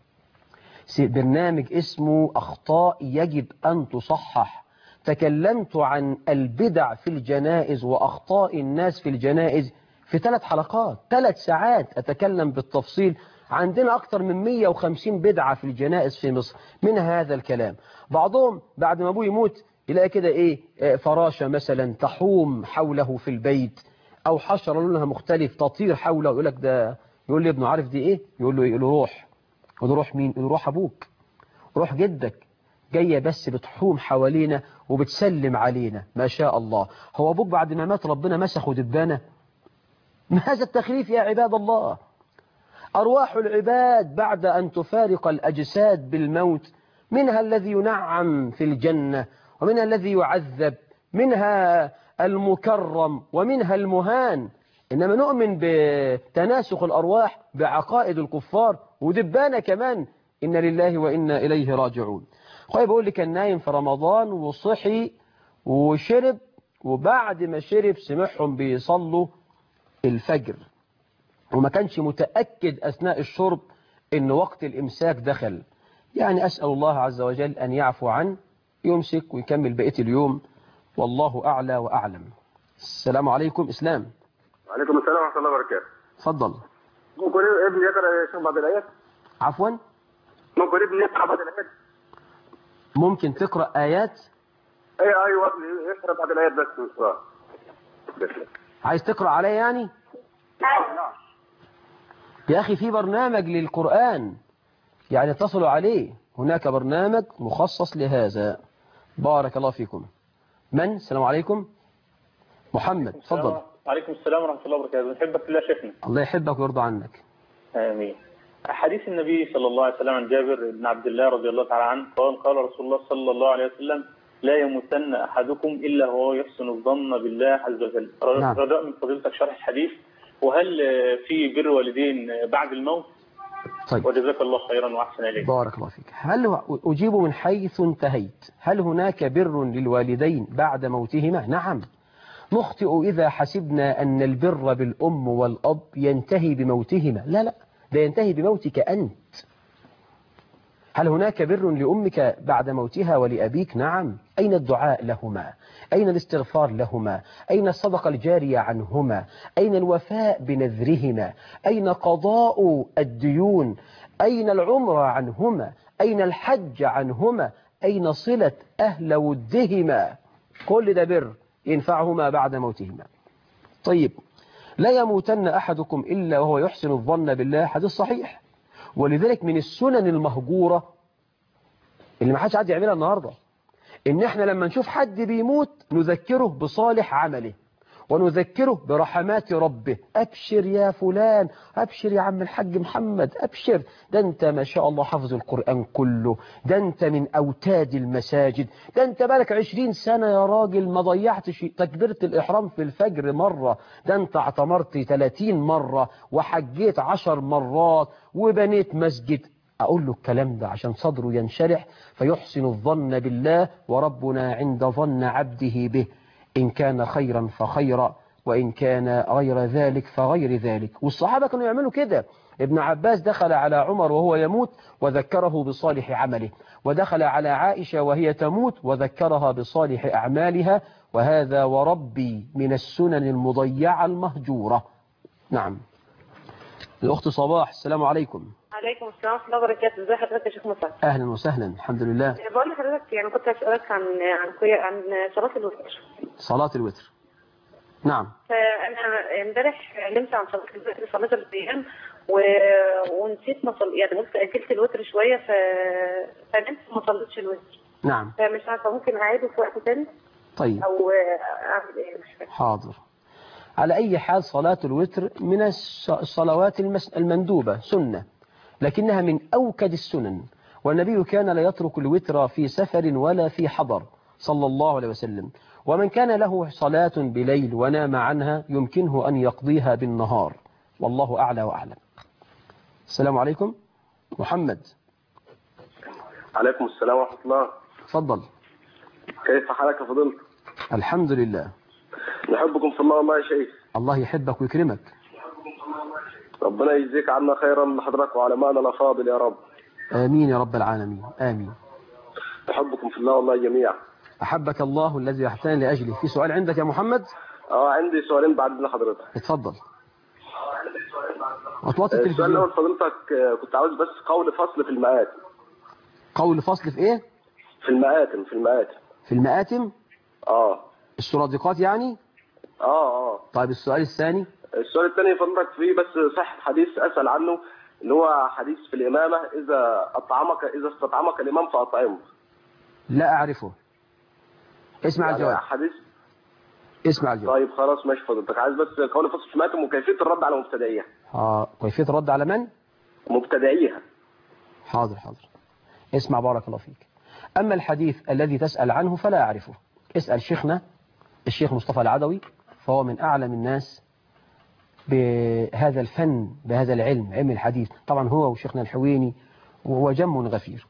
برنامج اسمه أخطاء يجب أن تصحح، تكلمت عن البدع في الجنائز وأخطاء الناس في الجنائز في ثلاث حلقات، ثلاث ساعات أتكلم بالتفصيل. عندنا أكثر من مئة وخمسين بدعة في الجنائز في مصر، من هذا الكلام بعضهم بعد ما أبوه يموت يلاقي كده إيه فراشة مثلا تحوم حوله في البيت، أو حشرة لونها مختلف تطير حوله، يقول لك ده، يقول لي ابنه عارف دي إيه؟ يقول له يقول له روح. يقول له روح مين؟ يقول له روح أبوك، روح جدك، جاية بس بتحوم حوالينا وبتسلم علينا ما شاء الله. هو أبوك بعد ما مات ربنا مسخه دبانة؟ هذا التخريف يا عباد الله. أرواح العباد بعد أن تفارق الأجساد بالموت منها الذي ينعم في الجنة ومنها الذي يعذب، منها المكرم ومنها المهان. إنما نؤمن بتناسخ الأرواح بعقائد الكفار ودبانة كمان، إن لله وإنا إليه راجعون. خويا بقول لي كان نايم في رمضان وصحي وشرب، وبعد ما شرب سمعهم بيصلوا الفجر، وما كانش متأكد أثناء الشرب إن وقت الإمساك دخل. يعني أسأل الله عز وجل أن يعفو عنه، يمسك ويكمل بقية اليوم، والله أعلى وأعلم. السلام عليكم. إسلام. وعليكم السلام ورحمة الله وبركاته. تفضل. ممكن ابني يقرأ يا شيخ بعض الآيات؟ عفوا؟ ممكن ابني يقرأ بعض الآيات؟ ممكن تقرأ آيات؟ أي أيوة ابني يقرأ بعض الآيات بس مش فاهم. عايز تقرأ عليه يعني؟ نعم. يا أخي في برنامج للقرآن، يعني اتصلوا عليه، هناك برنامج مخصص لهذا. بارك الله فيكم. من؟ السلام عليكم. محمد تفضل. وعليكم السلام ورحمة الله وبركاته. نحبك بالله شيخنا. الله يحبك ويرضى عنك. آمين. حديث النبي صلى الله عليه وسلم عن جابر بن عبد الله رضي الله تعالى عنه قال قال رسول الله صلى الله عليه وسلم لا يموتن أحدكم إلا وهو يحسن الظن بالله عز وجل. نعم. رجاء من فضيلتك شرح الحديث، وهل في بر والدين بعد الموت؟ طيب. وجزاك الله خيرا وأحسن إليك. بارك الله فيك. هل أجيب من حيث انتهيت؟ هل هناك بر للوالدين بعد موتهما؟ نعم. نخطئ إذا حسبنا أن البر بالأم والأب ينتهي بموتهما، لا لا، ده ينتهي بموتك أنت. هل هناك بر لأمك بعد موتها ولأبيك؟ نعم. أين الدعاء لهما؟ أين الاستغفار لهما؟ أين الصدقة الجارية عنهما؟ أين الوفاء بنذرهما؟ أين قضاء الديون؟ أين العمرة عنهما؟ أين الحج عنهما؟ أين صلة أهل ودهما؟ كل ده بر ينفعهما بعد موتهما. طيب، لا يموتن أحدكم إلا وهو يحسن الظن بالله، حديث صحيح. ولذلك من السنن المهجورة اللي ما حدش عاد يعملها النهاردة، إن احنا لما نشوف حد بيموت نذكره بصالح عمله ونذكره برحمات ربه. أبشر يا فلان، أبشر يا عم الحاج محمد، أبشر، ده أنت ما شاء الله حافظ القرآن كله، ده أنت من أوتاد المساجد، ده أنت بالك عشرين سنة يا راجل ما ضيعتش تكبيرة الإحرام في الفجر مرة، ده أنت اعتمرت ثلاثين مرة وحجيت عشر مرات وبنيت مسجد. أقول له الكلام ده عشان صدره ينشرح فيحسن الظن بالله، وربنا عند ظن عبده به، إن كان خيرا فخيرا وإن كان غير ذلك فغير ذلك. والصحابة كانوا يعملوا كده. ابن عباس دخل على عمر وهو يموت وذكره بصالح عمله، ودخل على عائشة وهي تموت وذكرها بصالح أعمالها، وهذا وربي من السنن المضيعة المهجورة. نعم. الأخت صباح، السلام عليكم. عليكم السلام ورحمة الله وبركاته. ازي حضرتك يا شيخ مصطفى؟ أهلا وسهلا، الحمد لله. بقول لحضرتك يعني كنت أسألك عن عن عن صلاة الوتر. صلاة الوتر. نعم. فأنا امبارح نمت عن صلاة الوتر صلاة القيام و... ونسيت ما صل... يعني قلت أجلت الوتر شوية ف... فنمت ما صليتش الوتر. نعم. فمش عارفة ممكن أعيده في وقت تاني؟ طيب. أو أعمل إيه مش فاهم. حاضر. على أي حال صلاة الوتر من الصلوات المندوبة سنة، لكنها من أوكد السنن، والنبي كان لا يترك الوتر في سفر ولا في حضر صلى الله عليه وسلم. ومن كان له صلاة بليل ونام عنها يمكنه أن يقضيها بالنهار، والله أعلى وأعلم. السلام عليكم. محمد. عليكم السلام ورحمة الله. تفضل. كيف حالك يا فضيلة؟ الحمد لله. نحبكم في الله والله يا شيخ. الله يحبك ويكرمك. ربنا يجزيك عنا خيرا لحضرتك وعلمائنا الأفاضل يا رب. آمين يا رب العالمين، آمين. نحبكم في الله والله جميعا. أحبك الله الذي أحبتني لأجله. في سؤال عندك يا محمد؟ اه عندي سؤالين بعد إذن حضرتك. اتفضل. أطلعت التلفزيون. السؤال الأول فضيلتك كنت عاوز بس قول فصل في المآتم. قول فصل في إيه؟ في المآتم في المآتم. في المآتم؟ اه. السرادقات يعني؟ اه اه. طيب السؤال الثاني؟ السؤال الثاني فضلك فيه بس صح حديث أسأل عنه، اللي هو حديث في الإمامة، إذا أطعمك إذا استطعمك الإمام فأطعمه. لا أعرفه. اسمع يعني الجواب. حديث. اسمع الجواب. طيب خلاص ماشي فضلتك، عايز بس قول فصل في المآتم وكيفية الرد على مبتدئيها. اه كيفية الرد على من؟ مبتدئيها. حاضر حاضر. اسمع بارك الله فيك. أما الحديث الذي تسأل عنه فلا أعرفه. اسأل شيخنا الشيخ مصطفى العدوي، فهو من أعلم الناس بهذا الفن بهذا العلم، علم الحديث. طبعا هو وشيخنا الحويني وهو جم غفير.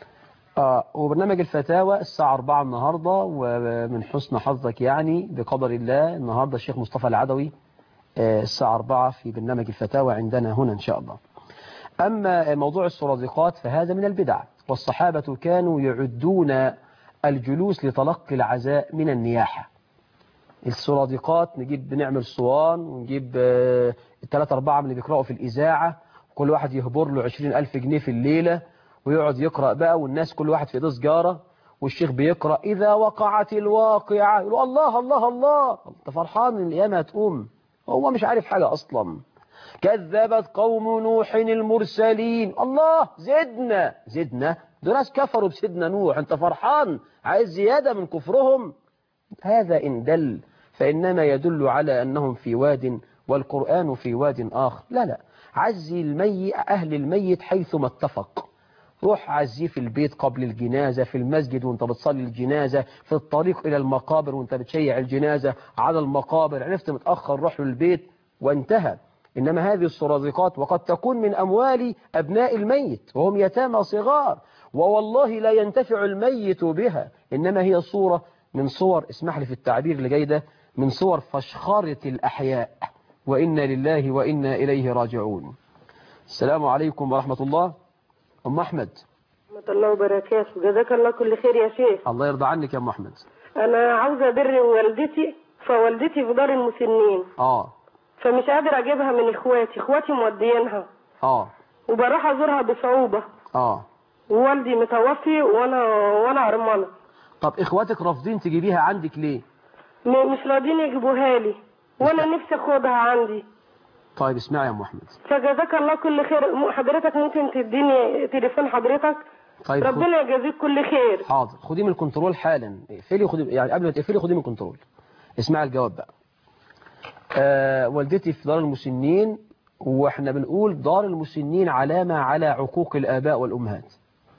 آه وبرنامج الفتاوى الساعة أربعة النهاردة، ومن حسن حظك يعني بقدر الله النهاردة الشيخ مصطفى العدوي آه الساعة أربعة في برنامج الفتاوى عندنا هنا إن شاء الله. أما موضوع السرادقات فهذا من البدع، والصحابة كانوا يعدون الجلوس لتلقي العزاء من النياحة. السرادقات نجيب بنعمل صوان ونجيب الثلاثة أربعة من اللي بيقرأوا في الإذاعة، كل واحد يهبر له عشرين ألف جنيه في الليلة ويقعد يقرأ بقى، والناس كل واحد في إيده سجارة، والشيخ بيقرأ إذا وقعت الواقعة، يقول الله الله الله، أنت فرحان إن القيامة هتقوم، هو مش عارف حاجة أصلا. كذبت قوم نوح المرسلين، الله زدنا زدنا، دول ناس كفروا بسيدنا نوح، أنت فرحان عايز زيادة من كفرهم؟ هذا إن دل فإنما يدل على أنهم في واد والقرآن في واد آخر. لا لا، عزي الميت أهل الميت حيثما اتفق. روح عزيه في البيت قبل الجنازة، في المسجد وانت بتصلي الجنازة، في الطريق إلى المقابر وانت بتشيع الجنازة، على المقابر، عرفت متأخر روح له البيت وانتهى. إنما هذه السرادقات وقد تكون من أموال أبناء الميت وهم يتامى صغار، ووالله لا ينتفع الميت بها، إنما هي صورة من صور، اسمح لي في التعبير اللي جاي ده، من صور فشخرة الأحياء، وإنا لله وإنا إليه راجعون. السلام عليكم ورحمة الله. أم أحمد. ورحمة الله وبركاته. جزاك الله كل خير يا شيخ. الله يرضى عنك يا أم أحمد. أنا عاوزة أبر والدتي، فوالدتي في دار المسنين. آه. فمش قادر أجيبها من إخواتي، إخواتي مودينها. آه. وبروح أزورها بصعوبة. آه. ووالدي متوفي وأنا وأنا عرمانة. طب إخواتك رافضين تجيبيها عندك ليه؟ مش راضيين يجيبوها لي، وأنا نفسي أخدها عندي. طيب اسمعي يا أم أحمد. فجزاك الله كل خير. حضرتك ممكن تديني تليفون حضرتك؟ طيب ربنا يجازيك كل خير. حاضر، خديه من الكنترول حالا، اقفلي خدي، يعني قبل ما تقفلي خديه من الكنترول. اسمعي الجواب بقى. آه والدتي في دار المسنين، واحنا بنقول دار المسنين علامة على عقوق الآباء والأمهات،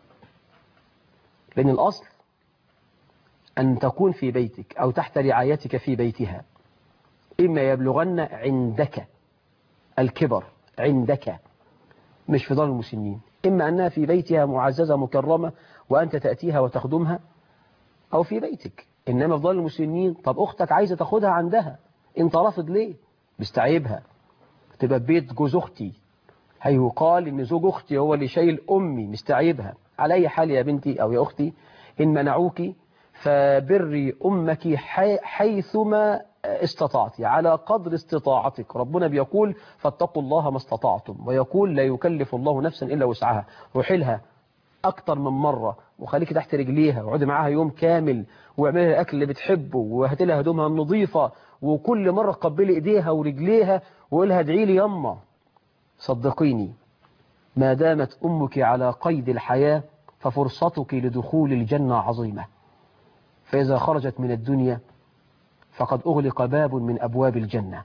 لأن الأصل أن تكون في بيتك أو تحت رعايتك في بيتها، إما يبلغن عندك الكبر عندك مش في دار المسنين، إما أنها في بيتها معززة مكرمة وأنت تأتيها وتخدمها، أو في بيتك. إنما في دار المسنين، طب أختك عايزة تاخدها عندها، انت رافض ليه؟ مستعيبها تبقى بيت جوز اختي، هيقال ان زوج اختي هو اللي شايل امي، مستعيبها. على اي حال يا بنتي او يا اختي، ان منعوك فبري امك حيثما استطعت، على قدر استطاعتك. ربنا بيقول فاتقوا الله ما استطعتم، ويقول لا يكلف الله نفسا الا وسعها. روحي لها اكتر من مرة وخليكي تحت رجليها، وقعدي معاها يوم كامل، واعملي لها الاكل اللي بتحبه، وهاتي لها هدومها النظيفة، وكل مرة قبلي ايديها ورجليها وقول لها ادعي لي يما. صدقيني ما دامت امك على قيد الحياة ففرصتك لدخول الجنة عظيمة، فإذا خرجت من الدنيا فقد أغلق باب من أبواب الجنة،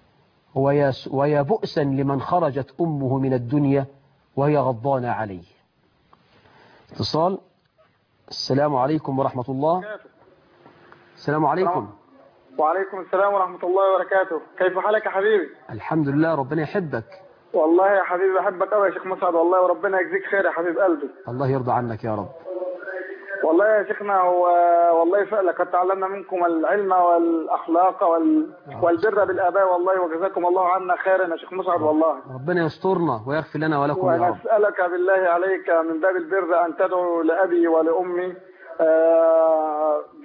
ويا بؤسا لمن خرجت أمه من الدنيا وهي غضبانة عليه. اتصال. السلام عليكم ورحمة الله. السلام عليكم. وعليكم السلام ورحمة الله وبركاته. كيف حالك يا حبيبي؟ الحمد لله، ربنا يحبك. والله يا حبيبي بحبك قوي يا شيخ مسعد، والله وربنا يجزيك خير يا حبيب قلبي. الله يرضى عنك يا رب. والله يا شيخنا هو والله لقد تعلمنا منكم العلم والأخلاق وال... والبر بالآباء والله، وجزاكم الله عنا خيرا يا شيخ مسعد والله. ربنا يسترنا ويغفر لنا ولكم يا رب. ونسألك بالله عليك من باب البر أن تدعو لأبي ولأمي آه ب...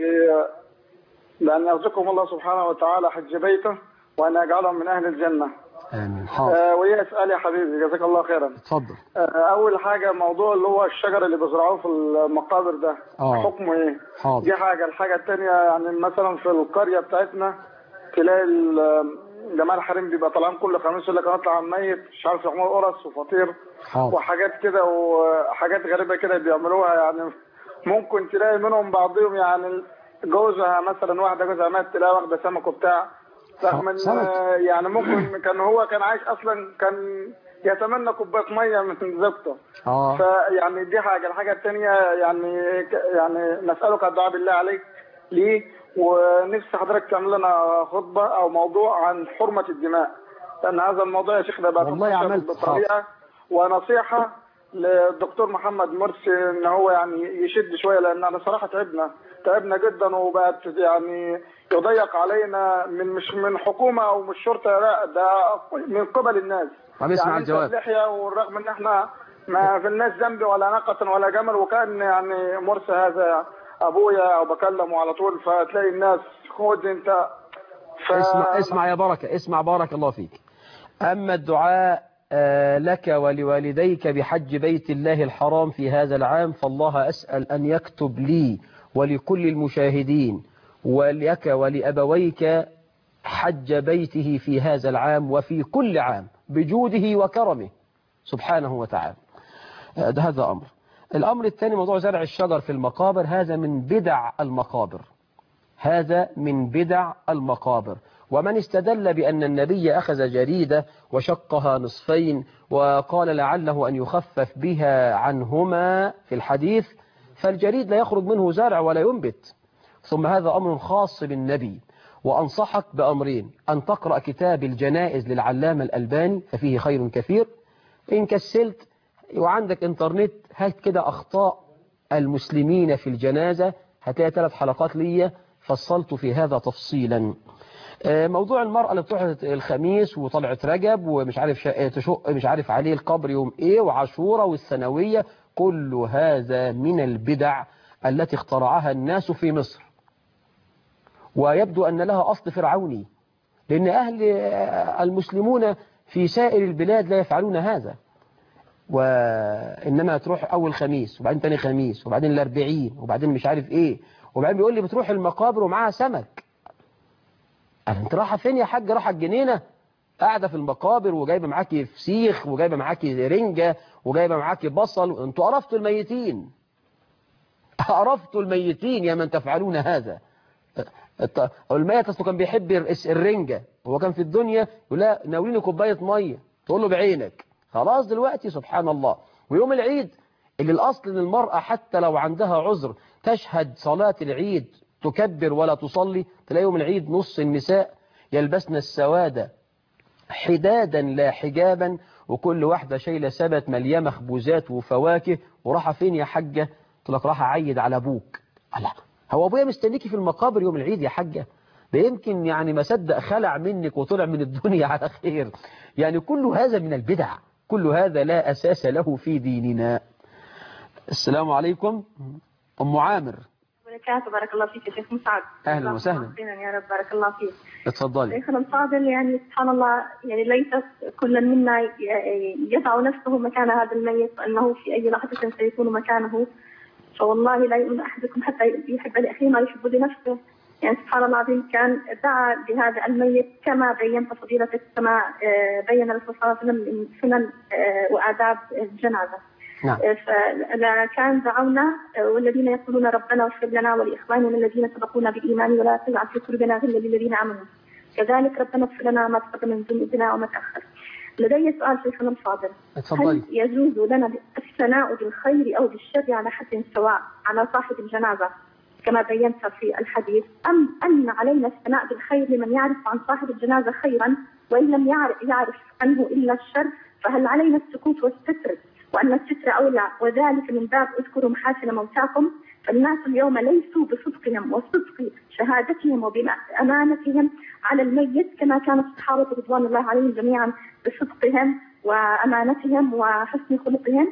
بأن يرزقهم الله سبحانه وتعالى حج بيته وأن يجعلهم من أهل الجنة. آمين. حاضر. آه وهي اسأل يا حبيبي جزاك الله خيرا. اتفضل. آه أول حاجة موضوع اللي هو الشجر اللي بيزرعوه في المقابر ده آه. حكمه إيه؟ حاضر. دي حاجة. الحاجة الثانية يعني مثلا في القرية بتاعتنا تلاقي جماعة الحريم بيبقى طالعين كل خميس يقول لك هنطلع على الميت مش عارف يعملوا قرص وفطير حاضر. وحاجات كده وحاجات غريبة كده بيعملوها، يعني ممكن تلاقي منهم بعضهم يعني جوزها مثلا واحدة جوزها مات تلاقي واخدة سمك وبتاع، رغم ان يعني ممكن كان هو كان عايش اصلا كان يتمنى كوبايه ميه من زوجته. اه فيعني دي حاجه. الحاجه الثانيه يعني يعني نسالك الدعاء بالله عليك ليه، ونفسي حضرتك تعمل لنا خطبه او موضوع عن حرمه الدماء، لان هذا الموضوع يا شيخ ده بقى والله عملت بطريقه. ونصيحه للدكتور محمد مرسي ان هو يعني يشد شويه، لان انا صراحه تعبنا تعبنا جدا، وبقت يعني يضيق علينا من مش من حكومه او من شرطه، لا ده من قبل الناس. طب اسمع يعني الجواب. اللحيه والرغم ان احنا ما في الناس ذنب ولا ناقه ولا جمل، وكان يعني مرسي هذا ابويا او بكلمه على طول، فتلاقي الناس خد انت ف... اسمع اسمع يا بركه، اسمع بارك الله فيك. اما الدعاء لك ولوالديك بحج بيت الله الحرام في هذا العام، فالله أسأل أن يكتب لي ولكل المشاهدين ولك ولأبويك حج بيته في هذا العام وفي كل عام بجوده وكرمه سبحانه وتعالى. ده هذا أمر. الأمر الثاني موضوع زرع الشجر في المقابر، هذا من بدع المقابر، هذا من بدع المقابر. ومن استدل بأن النبي أخذ جريدة وشقها نصفين وقال لعله أن يخفف بها عنهما في الحديث، فالجريد لا يخرج منه زرع ولا ينبت. ثم هذا أمر خاص بالنبي. وأنصحك بأمرين: أن تقرأ كتاب الجنائز للعلامة الألباني ففيه خير كثير، إن كسلت وعندك انترنت هات كده أخطاء المسلمين في الجنازة، هتلاقي ثلاث حلقات لي فصلت في هذا تفصيلا. موضوع المرأة اللي بتروح الخميس وطلعت رجب ومش عارف تشق مش عارف عليه القبر يوم ايه وعاشوره والثانوية، كل هذا من البدع التي اخترعها الناس في مصر، ويبدو أن لها أصل فرعوني، لأن أهل المسلمون في سائر البلاد لا يفعلون هذا، وإنما تروح أول خميس وبعدين تاني خميس وبعدين الأربعين وبعدين مش عارف إيه، وبعدين بيقول لي بتروح المقابر ومعاها سمك. انت رايحه فين يا حاج؟ رايحه الجنينه؟ قاعده في المقابر وجايبه معاكي فسيخ وجايبه معاكي رنجه وجايبه معاكي بصل، انتوا قرفتوا الميتين، قرفتوا الميتين يا من تفعلون هذا. الميت اصله كان بيحب الرنجه، هو كان في الدنيا يقول لا ناوليني كوبايه ميه، تقول له بعينك. خلاص دلوقتي سبحان الله. ويوم العيد اللي الاصل ان المراه حتى لو عندها عذر تشهد صلاه العيد تكبر ولا تصلي، تلاقي يوم العيد نص النساء يلبسن السواد حدادا لا حجابا، وكل واحدة شايلة سبت مليانة مخبوزات وفواكه، وراحة فين يا حاجة؟ تقول لك راح أعيد على أبوك. الله، هو أبويا مستنيكي في المقابر يوم العيد يا حاجة؟ ده يمكن يعني ما صدق خلع منك وطلع من الدنيا على خير. يعني كل هذا من البدع، كل هذا لا أساس له في ديننا. السلام عليكم أم عامر. بركاته. بارك الله فيك يا شيخ مسعد. أهلا وسهلا. يا رب بارك الله فيك. اتفضلي. شيخنا الفاضل، يعني سبحان الله، يعني ليس كل منا يضع نفسه مكان هذا الميت، وأنه في أي لحظة سيكون مكانه. فوالله لا يؤمن أحدكم حتى يحب لأخيه ما يحب لنفسه. يعني سبحان الله العظيم كان دعا بهذا الميت كما بينت فضيلتك، كما بين الرسول صلى الله عليه وسلم من سنن وآداب الجنازة. نعم. فكان دعونا والذين يقولون ربنا اغفر لنا ولإخواننا الذين سبقونا بالإيمان ولا تجعل في قلوبنا غلا للذين آمنوا كذلك ربنا اغفر لنا ما تقدم من ذنوبنا وما تأخر. لدي سؤال شيخنا الفاضل، هل يجوز لنا الثناء بالخير أو بالشر على حد سواء على صاحب الجنازة كما بينت في الحديث، أم أن علينا الثناء بالخير لمن يعرف عن صاحب الجنازة خيرا وإن لم يعرف عنه إلا الشر، فهل علينا السكوت والستر وأن الستر أولى، وذلك من باب اذكروا محاسن موتاكم؟ فالناس اليوم ليسوا بصدقهم وصدق شهادتهم وبأمانتهم على الميت كما كان الصحابة رضوان الله عليهم جميعا بصدقهم وأمانتهم وحسن خلقهم.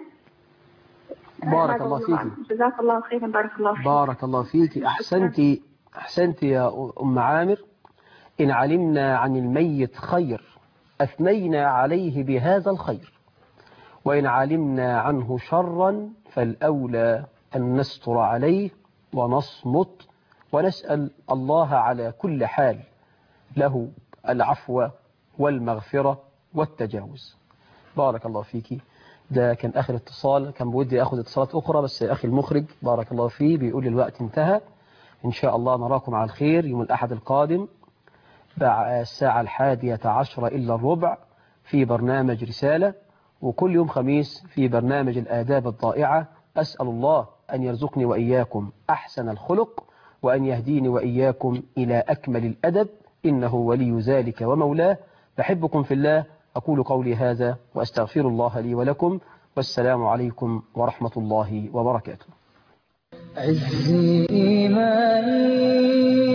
بارك الله فيك. جزاك الله خيرا. بارك الله فيك. بارك الله فيك. أحسنتي أحسنتي يا أم عامر. إن علمنا عن الميت خير أثنينا عليه بهذا الخير، وإن علمنا عنه شرا فالأولى أن نستر عليه ونصمت ونسأل الله على كل حال له العفو والمغفرة والتجاوز. بارك الله فيك. ده كان آخر اتصال، كان بودي أخذ اتصالات أخرى بس أخي المخرج بارك الله فيه بيقول لي الوقت انتهى. إن شاء الله نراكم على الخير يوم الأحد القادم بعد الساعة الحادية عشر إلا الربع في برنامج رسالة، وكل يوم خميس في برنامج الآداب الضائعة. أسأل الله أن يرزقني وإياكم أحسن الخلق وأن يهديني وإياكم إلى أكمل الأدب، إنه ولي ذلك ومولاه. بحبكم في الله. أقول قولي هذا وأستغفر الله لي ولكم، والسلام عليكم ورحمة الله وبركاته. عزي إيماني